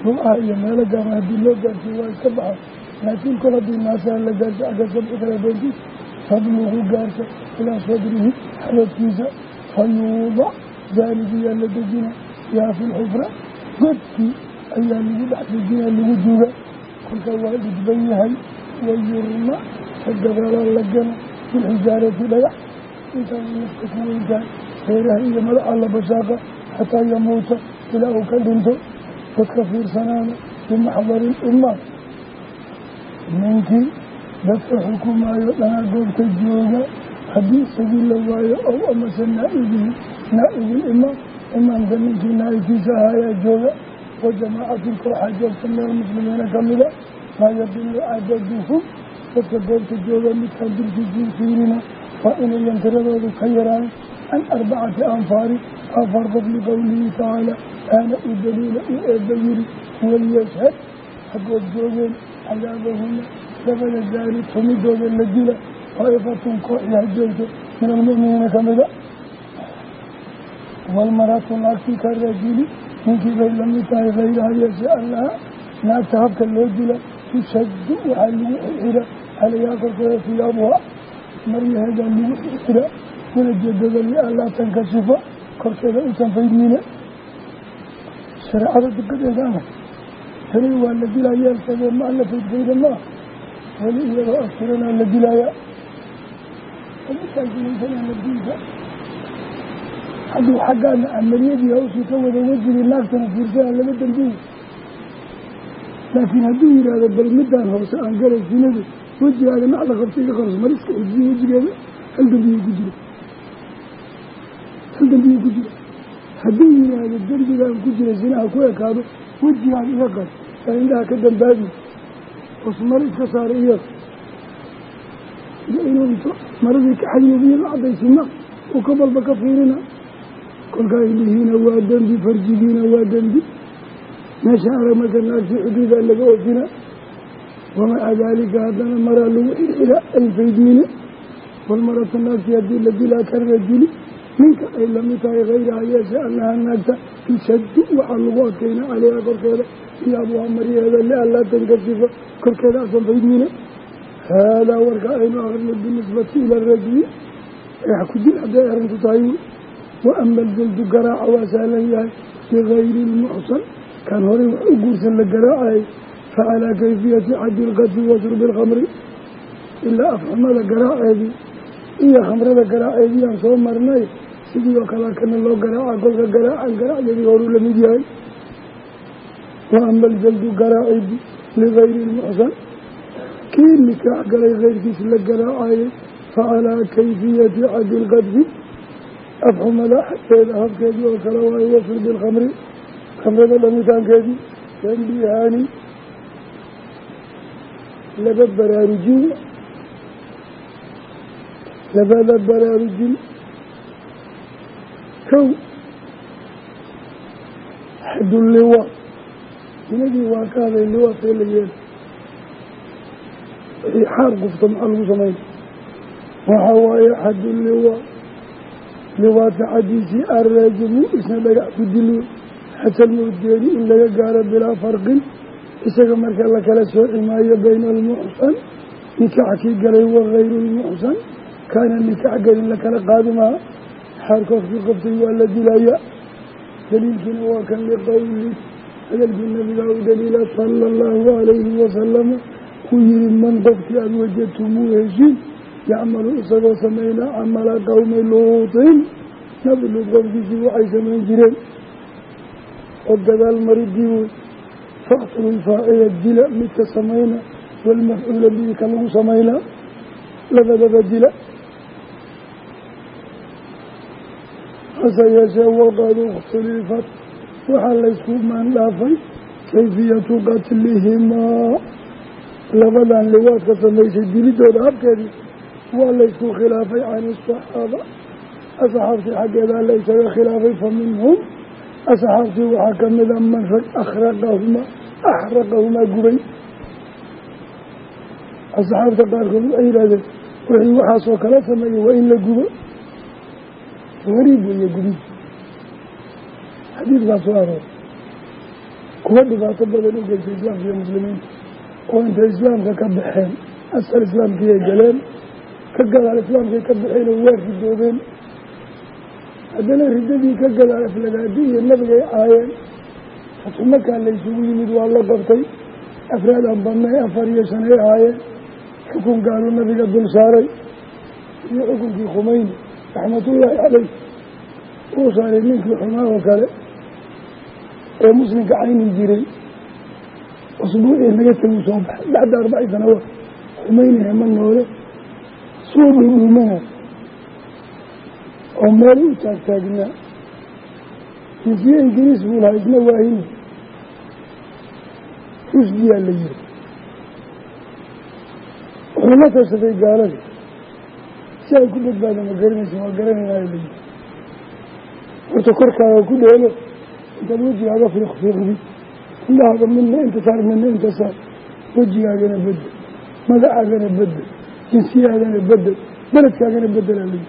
ruuca iyo meelo gaaban haddii loo gaarsiiyo waa iska baxa laakiin kol haddii naasaha la gaarsa aga sabci kala doontiis fablugu gaarsa ilaa sadrihi xabadkiisa fa yuudac daanigiyaa la dejina yaa fi lxufra godkii ayaa lagu dhex dejina lagu duuga kolka waa dhidban yahay wayurma ka gadaalaa la gana bilxijaarati dhagax intaan nafka ku weyntahay reeraha iyo madaxa la bashaaqa xataa yamuuta ilaa uu ka dhinto dadka fiirsanaana bimaxdari lummaad ninkii dadka xukumaayo dhanaa goobta jooga haddii isagii la waayo ow amase naa'ibihi naa'ibil imaam imaamka ninkii naa'ibkiisa ahaayaa jooga wa jamaacatin kooxaa joogta meel muslimiina ka mida maa yadilu cadaduhum dadka goobta jooga midkaan dirkiisii fiirina waa inayan tiradoodu ka yaraan can 4 anfaari afar qof liqowlihi tacaala aana u daliila u eebba yiri waliyashhad hagood joogeen cadaabahuna labada gaari tumidooda la dila daa'ifatun kooxi ha joogto min almu'miniina ka mida walmaratu naagtii ka rajuli ninkii bay lamid tahay hayraha yeeshe allaha naagta habka loo dila tushaddu waxaa lagu xira calayaa korkeeda hiyaabuha maryaheedaa lagu xira kula jeedada lianlaa tankashifa korkeeda usan faydmiine shareecada dukadeedaana tani waa la dilaa yeelkeedee ma alla faydfayda maa weli iyadoo asturanaa la dilaaya diinka hadduu xaggaana camaliyadii hawshii ka wada wejigii naagtana fiirsana lama dambiye laakiin hadduu yidhaahdo bal midaan hoose aan galay sinadu wejigaaga nacda qabta iga qarso mar iska xejiye wejigeeda hal dambiyuu ku jira hadduu yidhaahdo dembigaan ku jira sinaha ku ekaado wejigaan iga qar aa indhaha ka dambaabi os mara iska saaray iyada iyo inuu into maradii ka xayuubiya la cadaysima uu ka balba ka fiirina kolkaa ilihiina waa dembi farjigiina waa dembi meesha arag marka naagtii xuduudaa laga oofina wamaca daalika haddana maraa lagu xirxira ay faydmine walmaratu naagtii haddii la dilaa ka rajuli ninka ay lamid tahay hayraha yeeshe annaha naagta tushaddu waxaa lagu adkeynaa caleyha korkeeda iyaabuha maryaheeda lianlaa tankashifa korkeeda asan faydmine haadaa warka aynu akrino binisbati ila rajuli wax ku dil hadday arrintu tahay wa ama aljaldu garaaca waa sahlan yahay ligayri lmuxsan kan horey wax u guursan la garaacayay facalaa kayfiyati xaddi ilqadfi wa shurbi ilkhamri ilaa afxumada garaaceedii iyo khamrada garaaceedii aan soo marnay sidii oo kale kana loo garaaca kolka garaacan garacyadii horuu la mid yahay wa ama aljaldu garaacidi ligayri lmuxsan kii nikaax galay keyrkiis la garaacayay facalaa kayfiyati xaddi ilqadfi afxumada xagteeda habkeedii oo kale waayo wa shurbi ilkhamri khamrada dhamitaankeedii tanbihaani labada baraarujin kow xaddu liwa inagii waa ka haday liwa see la yeela wixii xaar gufto maxaa lagu samayna waxaa waaye xaddu liwaata xadiisii arraajimu isna dhagax ku dili xasal mawdgeeni in laga gaaro bilaa farqin isaga marka la kala sooci maayo bayna almuxsan nikaax kii galay wa gayru lmuxsan kaana nikaax galin la kala qaadi maha xaarkoofkii qabtay waa la dilaya daliilkiina waa kan liqowli hadalkii nabigaa u daliila sala allahu calayhi wasalama ku yihi man qofkii aada wajadtumuu heshiin yacmalu isagoo sameynaa camala qowmi luutin nabi luud qofkiisii waxay samayn jireen oo gadaal maridii wey faqtulu lfaacila dila midka samayna walmafcuula bihi ka lagu samaynaa labadaba dila hase yeeshee waqad ukhtilifat waxaa laysku maandhaafay kayfiyatu qatlihimaa labadan liwaadka samaysay dilidooda habkeedii waa laysku khilaafay can asaxaaba asxaabtii xaggeedaa la ysaga khilaafay fa minhum asxaabtii waxaa ka mida man rag axraqahumaa gubay asxaabta qaarkood waxay yidhahdeen wixii waxaasoo kala sameeyey waa in la gubo gariib weeye gubid xadiid baa soo aroor kuwa dhibaato badan u geystay islaamka iyo muslimiinta oo intay islaamka ka baxeen asal islaamkii ay galeen ka gadaal islaamkay ka baxeen oo waa ridoobeen haddana riddadii ka gadaal aflagaadii iyo nabigay caayeen fatumakaa laysugu yimid waa la qabtay afraad aan badnay 4 iyo 5 ay ahaayeen xukun gaalu nabiga dul saaray iyo xukunkii Khumeyni raxmatullaahi caleyh uu saaray ninkii xumaa oo kale ee muslimka cayni jiray usbuucii naga tagi soo baxay bacda 40 sanadood Khumeyni hema noole soo dhumana oo meel u taagtaagnaa jinsiye ingiriis buu lahaa isna waahin rusdiyaa la yiri wuxuu la tashaday gaaladii si ay ku badbaada ma garanaysa waa garanaynayo la yiri horta korkaaga ku dheelo intaad wejigaaga fiiqfiiqdi indhahaaga midna inta saar midna inta saar wejigaagana bedel magacaagana bedel jinsiyaagana bedel beledkaagana bedelaa la yiri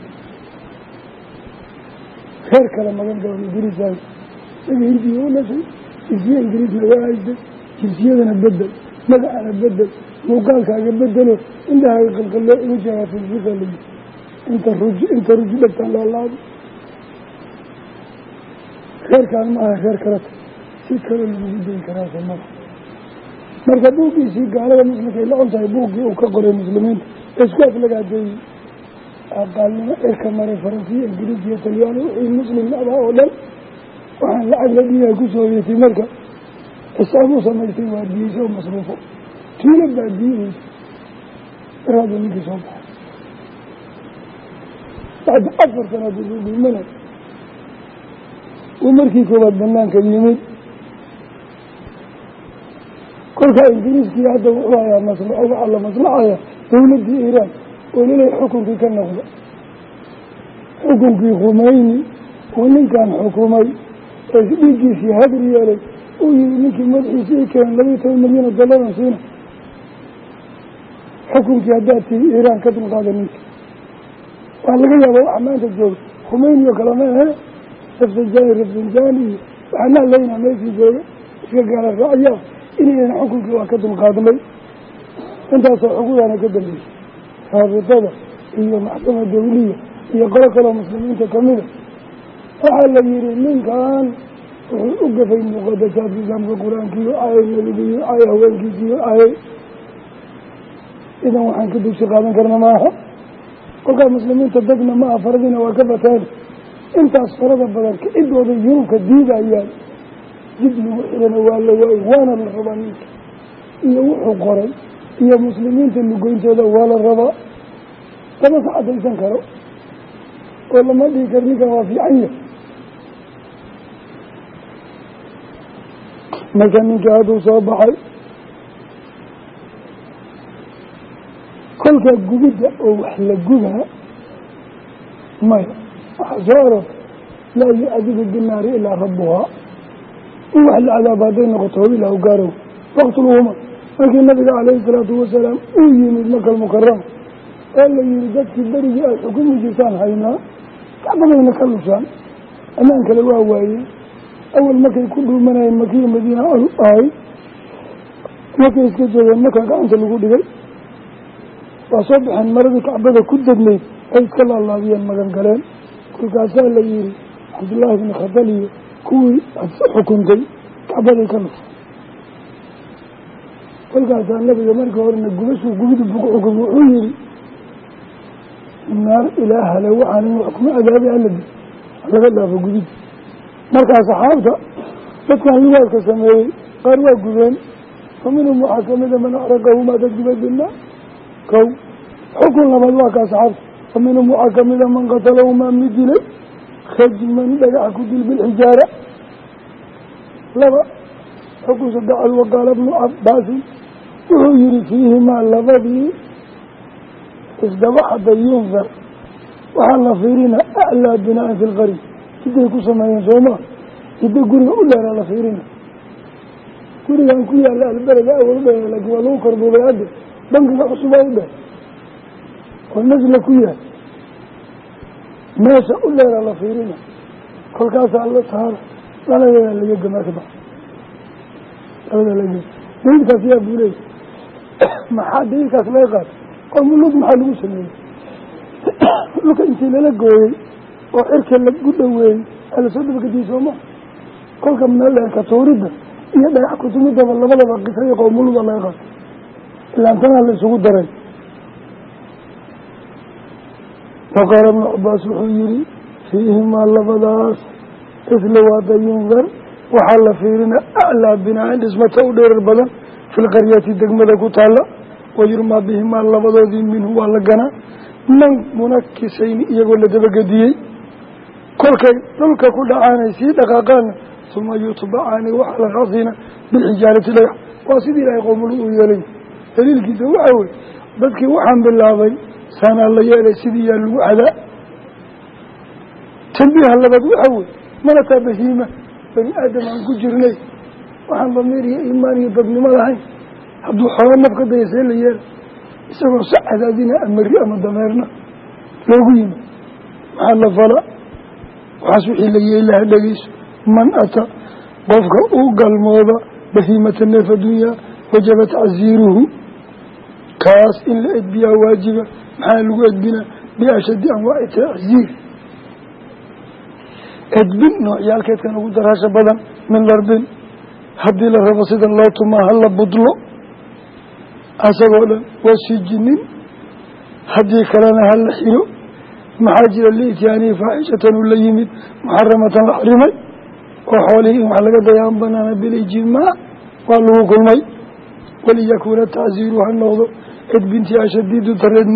reer kale magan galo ingiriisaay isaga hindiga u dhashay jinsiye ingiriisna waa haysay jinsiyadana bedel magacana bedel muuqaalkaaga bedelo indhahaaga qalqalloo wejigaaga fiiqfiiqa la yiri inta ruji dhagtaan laalaado reerkaan ma aha reer kaleta si kale lagugu dayi karaa samada marka buuggiisii gaalada muslimka ay la con tahay buuggii uu ka qoray muslimiinta isku aflagaadeeyey aqaalnimo cirka maray faransiya ingiriis iyo talyaani wixii muslim abaa oo dhan waxaan lacag la dhiigaa kusoo hoyatay marka xisaab u samaystay waa diyeysa oo masruufo tuula baa diyaheysa iraadu ninkii soo baxay bacda 4 sanadood u dhimana uu markii koobaad banaanka yimid kolkaa ingiriiskii hadda wuxuu hayaa maslaxo waxaa la maslaxaya dawladdii iiraan oo inay xukunkii ka noqdo xukunkii Khumeyni uu ninkan xukumay ee dhiiggiisii hadir yeelay uu yiri ninkii madaxiisii i keen $12 milyan siina xukunkii haddaad tii iiraan ka dulqaada ninka waa laga yaaba waxa maanta jooga Khumeyni oo kale ma ahe rafsanjaani iyo waxaana leynaa meeshii jooga iska gaala raacyaa inayna xukunkii waa ka dulqaadnay intaasoo xuquuqdaana ka dambeysay raabitada iyo maxkama dawliya iyo qolo kaloo muslimiinta kamida waxaa la yihi ninkan wuxuu u gafay muqadasaadka islaamka qur-aankiiyo aayay nabigiiyo aayay haweenkiisiiyo aayay idan waxaan ka dugsi qaadan karna maaha kolkaa muslimiinta degna ma aha faradina waa ka bateen intaas farada badan kacidooda yurubka diidayaan jid lagu xirana waa la waayey waana la rabaa ninka iyo wuxuu qoray iyo muslimiinta lugoyntooda waa la rabaa lama ka cadaysan karo oo lama dhihi karo ninkan waa fiican yahay marka ninka hadduu soo baxay kolkaa gubidda oo wax la gudaa maya waxaa soo aroortay laa yucadibu binaari ilaa rabbuhaa in wax la cadaaba hadday noqoto ho ilah gaarow waqtuluhuma markii nabiga calayhi salaatu wasalaam uu yimid maka almukarama oo la yihi dadkii berigii ay xukumi jirtaan haynaa kacbadayna ka lushaan ammaan kale waa waayeen awal markay ku dhuumanayeen makiya madiina ahay markay iska joogeen markaa gacanta lagu dhigay waa soo baxeen maradii kacbada ku degnayd ay iska laalaabiyeen magan galeen kolkaasaa la yihi cabdullaahi bni khadal iyo kuwii xukuntay kacbaday ka lusha kolkaasaa nabiga markii horena gubashuu gubidi buku xukum wuxuu yihi naar ilaahale waxaan in wax kuma adaabi aladi laga dhaafo gubid markaa saxaabta dadkan liwaadka sameeyey qaar waa gubeen fa minhum waxaa kamida man axraqahumaa dad gubay binaa kow xukun labaad waa kaa saxaabta fa minhum waxaa kamida man qatalahumaa mid dilay khajman dhagax ku dil bilxijaara laba xukun saddexaad waqaala bnu cabaasin wuxuu yihi fiihimaa labadii isdaba xaday yunfar waxaa la fiirina aclaa binaan fi lqari siday ku sameeyeen sooma sida guriga u dheeraa la fiirina gurigan ku yaala albereda awal u dheer laakiin waa lagu korduubay hadda bankiga cusubaa u dheer oo nasla ku yaal meesha u dheeraa la fiirina kolkaasaa la taara laladeeda laga gamaa ka baxa labada laga daliilkaas yaa buuley maxaa daliilkaas laga qaatay qowmuluud maxaa lagu sameeyey dhulka intii lala gooyey oo cirka lagu dhaweeyey ala soo dabagediyey sooma kolka meel dheerka tuuridda iyo dhagax kutumidaba labadaba qisay qowmuluuda laga qaatay ilaantanaa la isugu daray waqaala ibnu cabaas wuxuu yihi fiihimaa labadaas isla waada yundar waxaa la fiirina aclaa binaain dhismata u dheerar badan fi lqaryati degmada ku taala wayurmaa bihimaa labadoodii minhu waa la ganaa man munakisayni iyagoo la dabagediyey kolkay dhulka ku dhacaanay sii dhaqaaqaana uma yutbacaani waxaa la raacsiina bilxijaarati dhagax waa sidii ilaahay qowmulu uu yeelay daliilkiisa waxaa wey dadkii waxaan bilaabay saanaa la yeelay sidii yaa lagu cadaa tanbiiha labaad waxaa wey malataa bahiima bani aadam aan ku jirnay waxaan damiir iyo iimaan iyo dadnimo lahayn hadduu xoolo naf ka daya see la yeela isagoo si cadaadina amari ama dameerna loogu yimi maxaa la fala waxaas wixii la yeelaha dhegeyso man ata qofka uu galmooda bahiimata neef addunya wajaba tacziiruhu kaas in la edbiyaa waajiba maxaa lagu edbinaa biashadi anwaaci tacziir edbin noocyaalkeedkan ugu daraasha badan min darbin haddii la rabo sida loo tumaa hala budlo asagoo dhan waa sijinin haddii kalena hala xiro maxaa jira liityaanii faaxishatan uu la yimid muxaramatan la xarimay oo xoolihii in wax laga dayaan banaana bilijmaa waa lagu kulmay waliyakuuna tacziiru ha noqdo edbintii ashadiidu dareed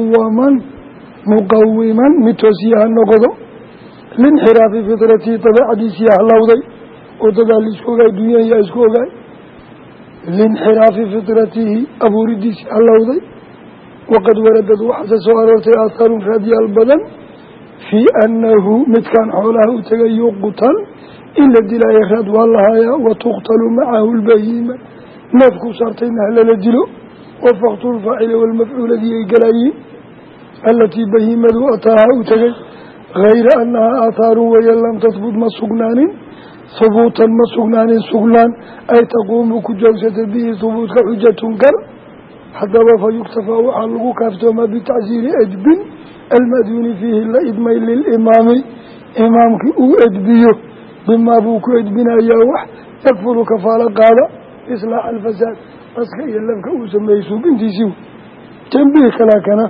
muqawiman mid toosiya ha noqdo linxiraafi fitratii dabeecadiisii halowday oo dadaa la isku ogaay dunyaha yaa isku ogaay linxiraafi fitratihi abuuridiisii halowday waqad waradad waxaase soo aroortay aathaarun raadyaal badan fii annahu midkaan xoolaha u tegay yuqtal in la dilaayo raad waa lahaayaa watuqtalu macahu lbahiima neefku saartayna halala dilo wafaqtu lfaacili walmafcuuladii ay galaayiin alatii bahiimadu ataaha u tegay hayra annahaa aathaarun weeye lam tahbut ma sugnaanin hubuutan ma sugnaanin sugnaan ay taquumu ku joogsata bihi hubuutka xujatun gar haddaba fa yuktafaa waxaa lagu kaaftoomaa bitacsiiri edbin almadyuuni fiihi la idmay lilimaami imaamkii uu edbiyo bimaa buu ku edbinayaa wax yakfulu kafaalo qaada islaaxa alfasaad qaska iyo lafka uu sameeyey suubintiisii tanbiih kalaa kana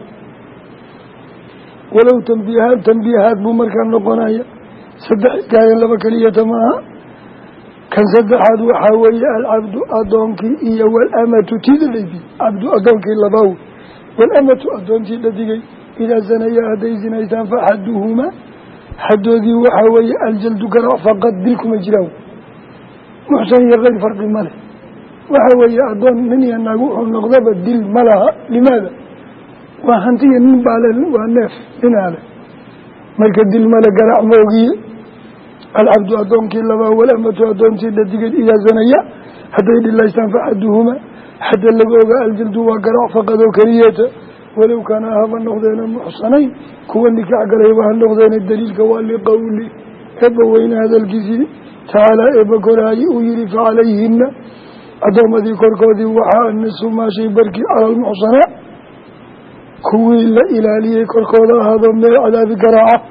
walow tanbiihaad buu markaa noqonaya saddex gaayan laba keliyata maaha kan saddexaad waxaa weeye alcabdu addoonkii iyo walamatu tida laydi cabdu addoonkii labaaw walamatu addoontii la digay idaa zanaya hadday zinaystaan faxaduhumaa xaddoodii waxaa weeye aljaldu garaac faqad dil kuma jiraan muxsan iyo kayr farqi male waxaa weeye addoon nin iyo naag wuxuu noqdaba dil ma laha limaada waa hantiya nin baale waa neef ninaale marka dil male garaac ma ogiye alcabdu addoonkii labaa walamatu addoontii la digay idaa zanaya hadday dhilaystaan faxaduhumaa xadda laga ogaa aljaldu waa garaac faqadoo keliyeeta walow kaana haba noqdeena muxsanayn kuwa nikaax galayba ha noqdeena daliilka waa liqowli eebba weyne hadalkiisii tacaalaa eebba koraayi uu yihi facalayhina addoommadii korkoodii waxaa anisu maashay barkii cala almuxsanaa kuwii la ilaaliyey korkooda ahaado meel cadaabi garaaca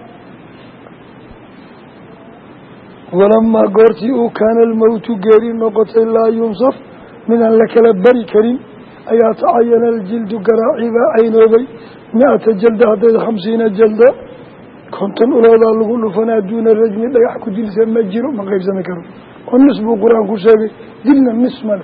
walamaa goortii uu kaana almowtu geeri noqotay laa yunsaf midaan la kala bari karin ayaa tacayana aljildu garaacibaa caynoobay 100 jalda haddayd 50 jalda 50 uloodaa lagu dhufanaa duuna rajmi dhagax ku dilsa ma jiro ma qaybsami karo oo nis buu qur-aanku sheegay dilna nis male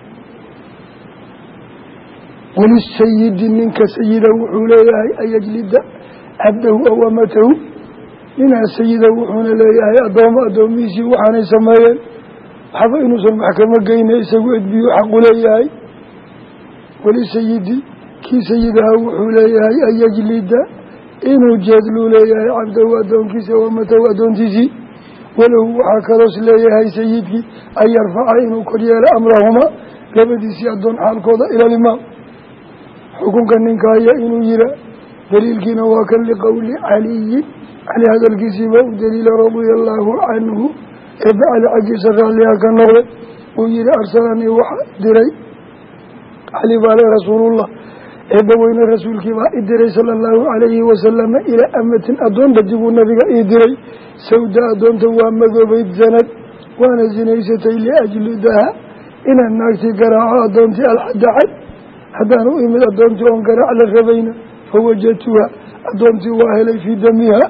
walisayidi ninka sayida wuxuu leeyahay an yajlida cabdahu aw amatahu ninaa sayida wuxuuna leeyahay addoomihiisii waxaanay sameeyeen waxba inuusan maxkamo geyna isagu edbiyo xaqu leeyahay walisayidi kii sayidaha wuxuu leeyahay an yajlida inuu jeedluu leeyahay cabdahu addoonkiisa aw amatahu addoontiisii walahu waxaa kaloos leeyahay sayidkii an yarfaca inuu koryeelo amrahuma labadiisii addoon xaalkooda ilalimaam xukunka ninkaaya inuu yira daliilkiina waa kan liqowli caliyin cali hadalkiisiiba u daliila radia allaahu canhu eebba cali xaggiisa raalliha ka noqday ويري أرسلني واحد دري علي بالي رسول الله إبوين الرسول كما إدري صلى الله عليه وسلم إلى أمة أدون بجيبوا النبي إدري سوداء أدون توام بيت زند وانا زنيستي لأجل دها إن الناس قرعا أدون تي الحد عد حتى نؤمن أدون تي وانقرع على الربين فوجدتها أدون تي واهلي في دمها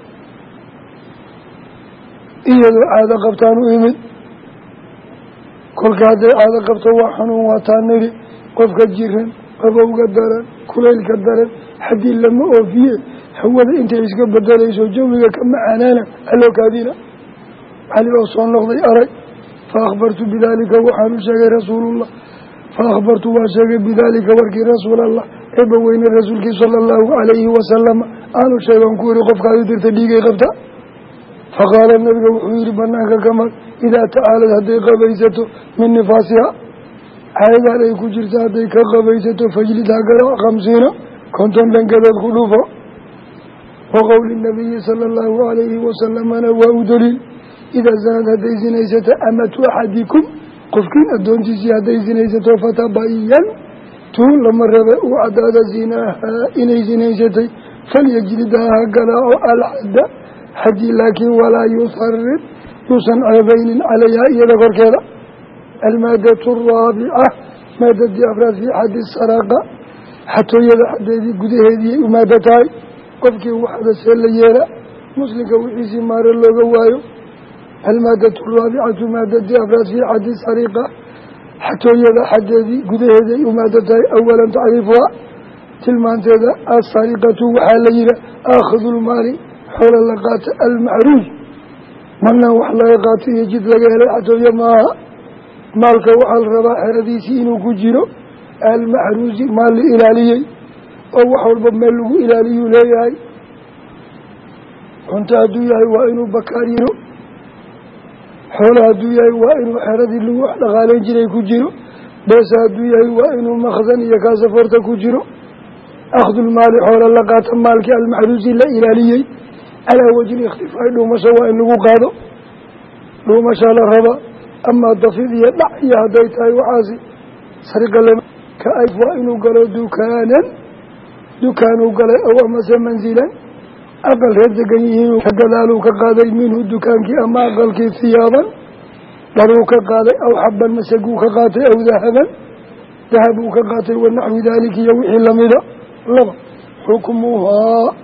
إيه هذا قبطان إيمن كل هذا قبطان وحنو وطانري قفك الجيران قفوك الداران كليل كالداران حدي لما أوفيه هو انت يسكب بدليس وجومك كما عنانا ألو كادينا علي وصول لغضي أري فأخبرت بذلك وحانو شاقي رسول الله فأخبرت وشاقي بذلك وركي رسول الله إبوين الرسول صلى الله عليه وسلم آنو شايبان كوري قفك يدير تديقي قبتا فقال النبي وحير بناك كما إذا تعالت هدي قبيسته من نفاسها عايد عليك جرت هدي قبيسته فجلتها قرأ 50 كنتم لنقذ الخلوفة وقول النبي صلى الله عليه وسلم أنا وأدلل إذا زاد هدي زنيسة أمت أحدكم قفكين أدون جزي هدي زنيسة فتبين تون لما ربأوا عداد زناها إني زنيستي فليجلدها قرأ الحد حدي لكن ولا يصرر يصن عيبين عليها إلى كذا. المادة الرابعة مادة أفراد في حد السراقة حتى يلا حدي قد هذه مادتاي قفك واحد السليلة مسلك وعيسي مار الله جوايو. المادة الرابعة مادة أفراد في حد السرقة حتى يلا حدي قد هذه مادتاي أولا تعرفها تلمان هذا السرقة وحاليها أخذ المال حول اللقات المعروج منا وحلا يقاتي يجد لقى حتى يماها مالك وحل رباح رديسين وكجيرو المعروج مال إلالي أو وحول بملو إلالي ليهاي وانت أدوياي وإنو بكارينو حول أدوياي وإنو حردي اللوح لغالين جري كجيرو بس أدوياي وإنو مخزن يكاسفورت كجيرو أخذ المال حول اللقات مالك المعروج إلالي على وجه الاختفاء لو ما سوى إنه قاضو لو ما شاء الله ربا أما الضفير يدعي هديتها وعازي سرق لنا كأيف وإنه قالوا دكانوا قالوا أو مثلا منزلا أقل رزقين كقلالوا كقاضي منه الدكان كي أما أقل كي ثيابا قالوا كقاضي أو حبا مسقوا كقاضي أو ذهبوا كقاضي والنحو ذلك يوحي لمدى لما حكمها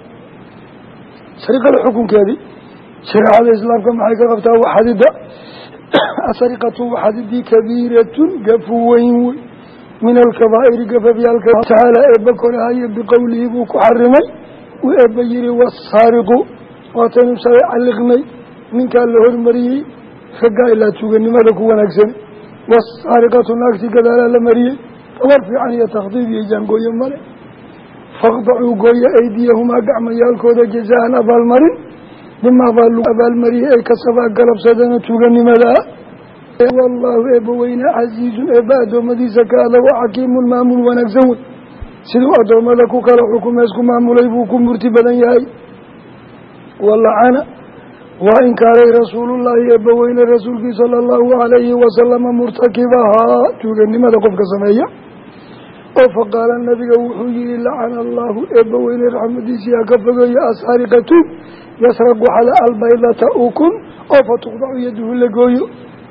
سرقة الحكم كذي شرع الإسلام كما حكى قبتها وحدد السرقة وحدد كبيرة قفوين من الكبائر قفبيا الكبائر تعالى إبكرها بقوله بوك حرمي وإبيري والسارق وتنسى علقني من كان له المريه فقا إلا تغني ملك ونكسن والسارقة ناكسي كذا لمريه فورفي عني تخطيب يجانقو يمالي فاقضعوا قوية أيديهما قعما يالكودا جزاء أبا المرين بما ظلوا أبا المرين أي كسبا قلب سدنا تغني ملا والله إبوين عزيز إباد ومدي سكالا وحكيم المامون ونكزون سيدوا أدوم لكو كالحكم يسكو مامون يبوكم مرتبا ياي والله عنا وإن كان رسول الله إبوين الرسول صلى الله عليه وسلم مرتكبها تغني ملا قفك سمية فقال النبي وحجي لعن الله إبوين رحمة سياك فقال أسارقة يسرق على البيضة أكم أو فتقضع يده لقوي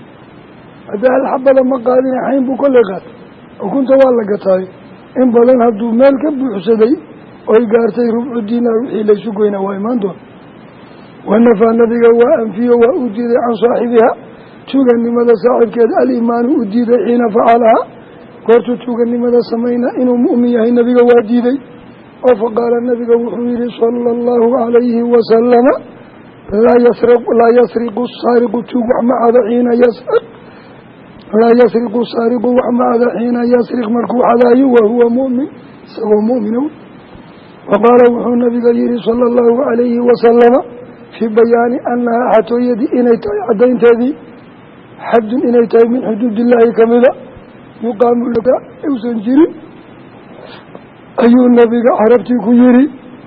هذا الحبة لما قالين حين بكل غات وكنت والله قطاي إن بلن هدو مالك بحسدي ويقارتي ربع الدينار إلى سكوين وإيمان دون ونفى النبي وأنفيه وأديد عن صاحبها تقول لماذا صاحب كذا الإيمان أديد حين فعلها قلت توقني ماذا سمينا إنه مؤمن يهي النبي واديدي فقال النبي وحوير صلى الله عليه وسلم لا يسرق السارق توقع مع حين يسرق لا يسرق السارق مع حين يسرق مركوع عليه وهو مؤمن سوى مؤمن وقال وحو النبي صلى الله عليه وسلم في بيان أنها حتى يدي إنيتي عدين تذي حد إنيتي من حدود الله كاملة يقام لك يسنجري أيها النبي عرفتي كيري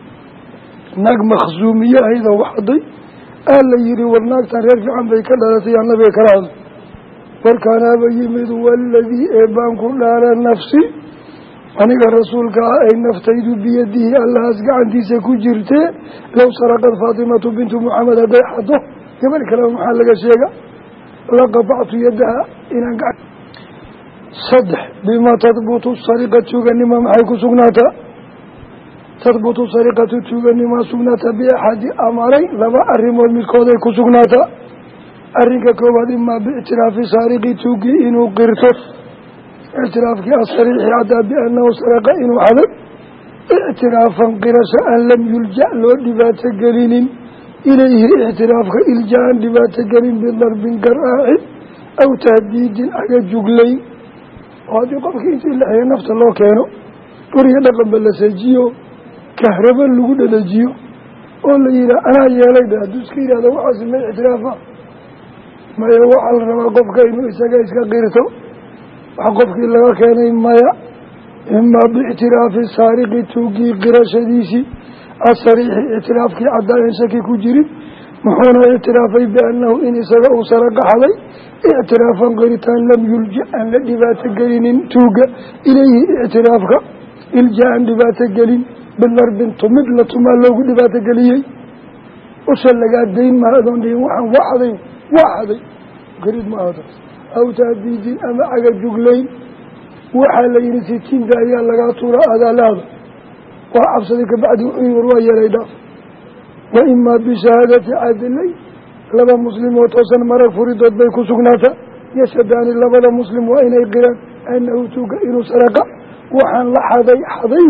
ناق مخزومية هيدا وحدي قال لي يري والناق تريرك عن ذيك الذي النبي كرام warkaana bayimid waladii eebaan ku dhaara nafsi aniga rasuulka ah ay naftaydu biyadihi allahaas gacantiisa ku jirtee low saraqad faatimatu bintu muxamed hadday xado gabadh kaleba maxaa laga sheega laqatactu yadaha inaan gacan saddex bima tadbutu sariqa tuuganima maxay ku sugnaataa tadbutu sariqatu tuuganimaa sugnaataa biaxadi amarayn laba arrimood midkooday ku sugnaataa arrinka koowaad imaa biictiraafi saariqi tuugii inuu qirto ictiraafkii asariixi caddaa biannahu saraqa inuu xaday ictiraafan qirasho an lam yulja loo dhibaato gelinin ilayhi ictiraafka ilja-an dhibaato gelin bidarbin garaacin aw tahdiidin aga juglayn oo haddii qofkii intii laxeeya nafta loo keeno guriga dhaqanba la seejiyo kahraba lagu dhalajiyo oo la yidhaha anaa yeelay dha hadduu iska yidhahdo waxaasi ma ictiraafa maya waxaa la rabaa qofka inuu isaga iska qirto wax qofkii laga keenay maya imaa biictiraafi saariqi tuugii qirashadiisii asariixi ictiraafkii caddaa-in shaki ku jirin muxuuna ictiraafay biannahu in isaga uu saraqa xaday ictiraafan qiritaan lam yulja aan la dhibaato gelinin tuuga ilayhi ictiraafka ilja-an dhibaato gelin binarbin tumid la tumaa loogu dhibaato geliyey usha lagaa dayn maa adoon dhihin waxaan waa xaday garid ma ahda aw tahdiidin ama caga juglayn waxaa la yihi sitiinta ayaa lagaa tuura adaalaada waa cabsaday kabacdi wuxuu war waa yeelay dhaaf wa imaa bishahaadati cadilay laba muslim oo toosan marag furidood bay ku sugnaata yashadaani labada muslim waa inay qiraan annahu tuuga inuu saraqa waxaan la xaday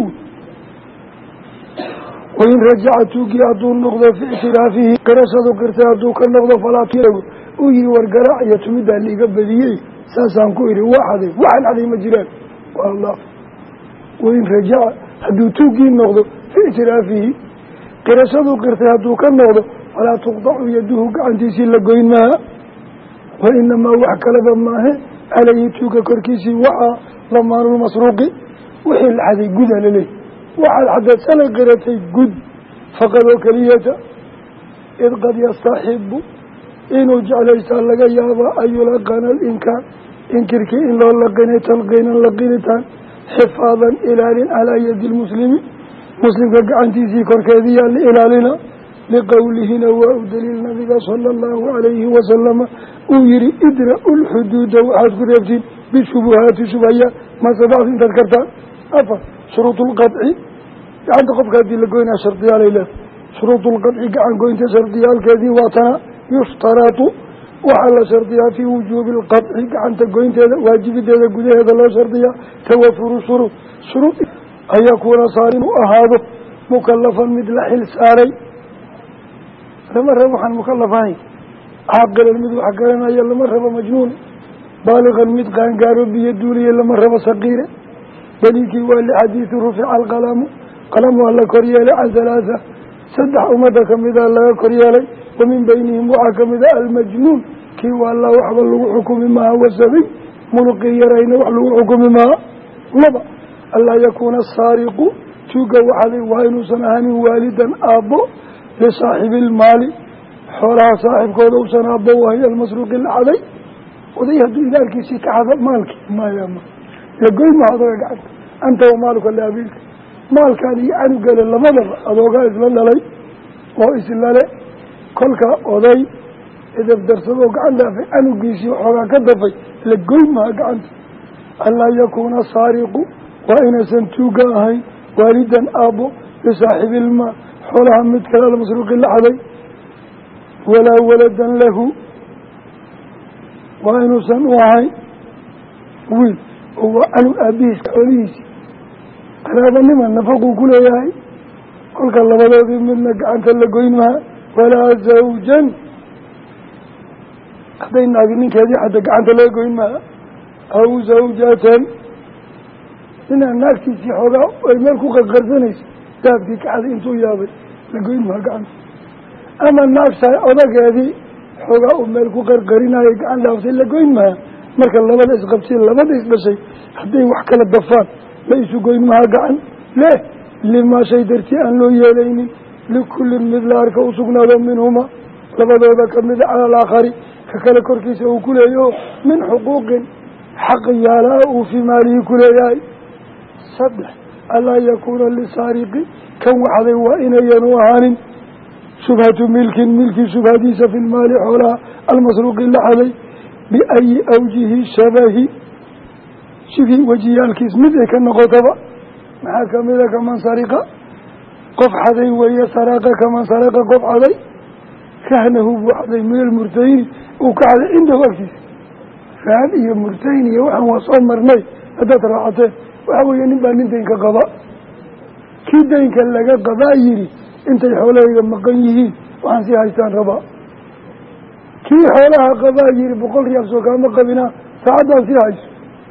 wain rajaca tuugii hadduu noqdo fi ictiraafihi qirashadu qirtay hadduu ka noqdo falaa uu yihi war garaac iyo tumiddaa liiga badiyey saasaan ku idhi waa xaday waxaan xaday ma jiraan walla wain rajaca hadduu tuugii noqdo fi ictiraafihi qirashaduu qirtay hadduu ka noqdo falaa tuqdacu yaduhu gacantiisii la goyn maaha wa inamaa wax kaleba maahe calayhi tuuga korkiisii waxaa lamaanulmasruuqi wixii la xaday guda laleey waxaad xadad salay qiratay gud faqad oo keliyata id qad yastaxibu inuu jeclaystaa laga yaabaa an yulaqana alinkaar inkirkii in loo laqinay talqiinan laqinitaan xifaadan ilaalin calaa yadi lmuslimi muslimka gacantiisii korkeediyaa la ilaalina liqowlihina waa u daliil nabiga sala allahu calayhi wasalama uu yihi idra'u lxuduuda waxaad ku reebtiin bishubuhaati shubhayaat masadactu intaad kartaan afar shuruudu lqadci gacanta qofka haddii la goynaa shardiyaalay leedahay shuruudu lqadci gacan goynta shardiyaalkeedii waa tana yushtaratu waxaa la shardiyaa fii wujuubi lqadci gacanta goynteeda waajibideeda gudaheeda loo shardiyaa tawafuru shuruud an yakuuna saar inuu ahaado mukalafan mid la xil saaray lama rabo waxaan mukalaf ahayn caaqilan mid wax garanaya lama rabo majnuun baaligan mid qaangaaro biyo duuliya lama rabo saqiire daliilkii waa lixadiidi rufica alqalamu qalam waa la koryeelay can halaatha saddex ummadda kamida laga koryeelay wa min beynihim waxaa kamida almajnuun kii waa la waxba lagu xukumi maha wasabiy mulqii yarayna wax lagu xukumi maha laba anlaa yakuuna asaariqu tuuga waxaday waa inuusan ahanin waalidan aabbo lisaaxibi ilmaali xoolaha saaxibkooda usan aabbo wahay almasruuqi la xaday oday hadduu ilaalkiisii ka xado maalkii maya lagoyn maha adoga gacanta anta wamaaluka liabiilka maalkaan iyo canugale labadaba adoogaa isla dhalay oo islale kolka oday edab darsadoo gacan dhaafay canugiisii waxoogaa ka dafay lagoyn maha gacanta anlaa yakuuna saariqu waa inaysan tuuga ahayn waalidan aabbo lisaaxibi ilmaal xoolaha mid kale almasruuqi la xaday walaa waladan lahu waa inuusan u ahayn wiil oo waa canug aabihiis xoolihiisii qaraabanima nafaquu ku leeyahay kolka labadoodii midna gacanta la goyn maha walaa zawjan hadday naagi ninkeedii xadda gacanta laga goyn maha aw zawjatan ninaa naagtiisii xoogaa ay meel ku qarqarsanaysa daabkii ka xaday intuu yaabay la goyn maha gacanta ama naagtahay odageedii xoogaa uu meel ku qarqarinayay gacan dhaaftay la goyn maha marka labada isqabtay labada isdhashay hadday wax kala dafaan la isu goyn maha gacan leh limaa shay dartii aan loo yeelaynin likullin mid la arka u sugnaado minhuma labadooda kamida cala alaakhari ككل كركيس أو كله من حقوق حق ياله في ماله كله صدح ألا يكون للسارق كم عليه وإن ينوهان شبهة ملك شبهة في المال حولها المسروق إلا عليه بأي أوجه شبه شفي وجه الكيس مثل كالنقطة محاكم إذا كمان سرق قف حذي وهي سرق كمان سرق قف حذي كهنه بحذي من المرتين وكعد عنده وقتي فهذه المرتين يوحن وصول مرمي هذا تراعته وحاول ينبع ننتين كقضاء كيدين كاللقاء قضاء يري انت حولها مقنيه وعنسي هايستان ربا كي حولها قضاء يري بقول رياكسو كان مقبنا ساعدها سي هايس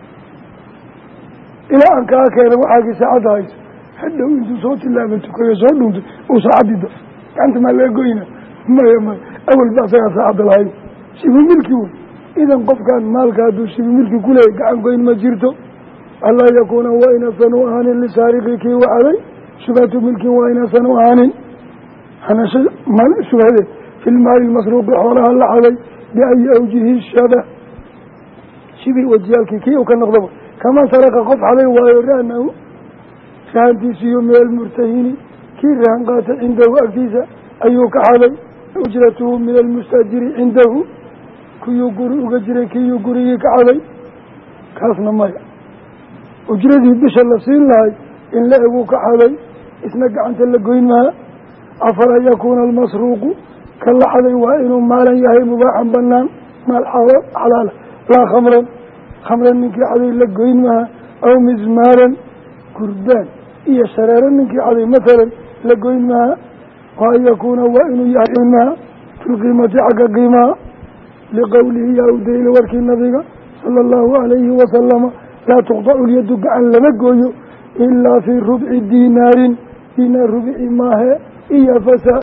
إلى أن كاكينا وحاكي ساعدها هايس حدو انتو صوت الله بنتو كي صوت وساعدي دف كانت ما لاقوينا ما أول بأسها ساعد الهايس شبه ملكي إذا قف كان مالك هذا شبه ملكي كله كان قوين ما جيرته الله يكون وإن صنوعان لسارقك وعلي شبهة ملك وإن صنوعان أنا شبهة في المال المسروق حولها الله علي بأي أوجه الشبه شبه وجيالك كي وكان نغضبه كما سرق قف عليه ويرى أنه شهنتي سيوم من المرتهين كي رهن قاتل عنده أكتيسة أيوك علي أجرته من المستأجر عنده كي يقري أجري كي يقريك علي كاسنا مايا أجرته بش الله سين لهاي إن لا أبوك علي إسنق عنت اللقوين ما أفلا يكون المسروق كلا علي وإنه مالا يهي مباحا بنان مال حلال لا خمرا منك علي اللقوين ما أو مزمارا كردان إيا شرارا منك علي مثلا لقوين ما وأن يكون وإنه يهي ما في القيمة حق قيمة لقوله يهودين وركي النبي صلى الله عليه وسلم لا تقطع اليد عن لمقوي إلا في ربع دينار ربع ما هي إيا فسا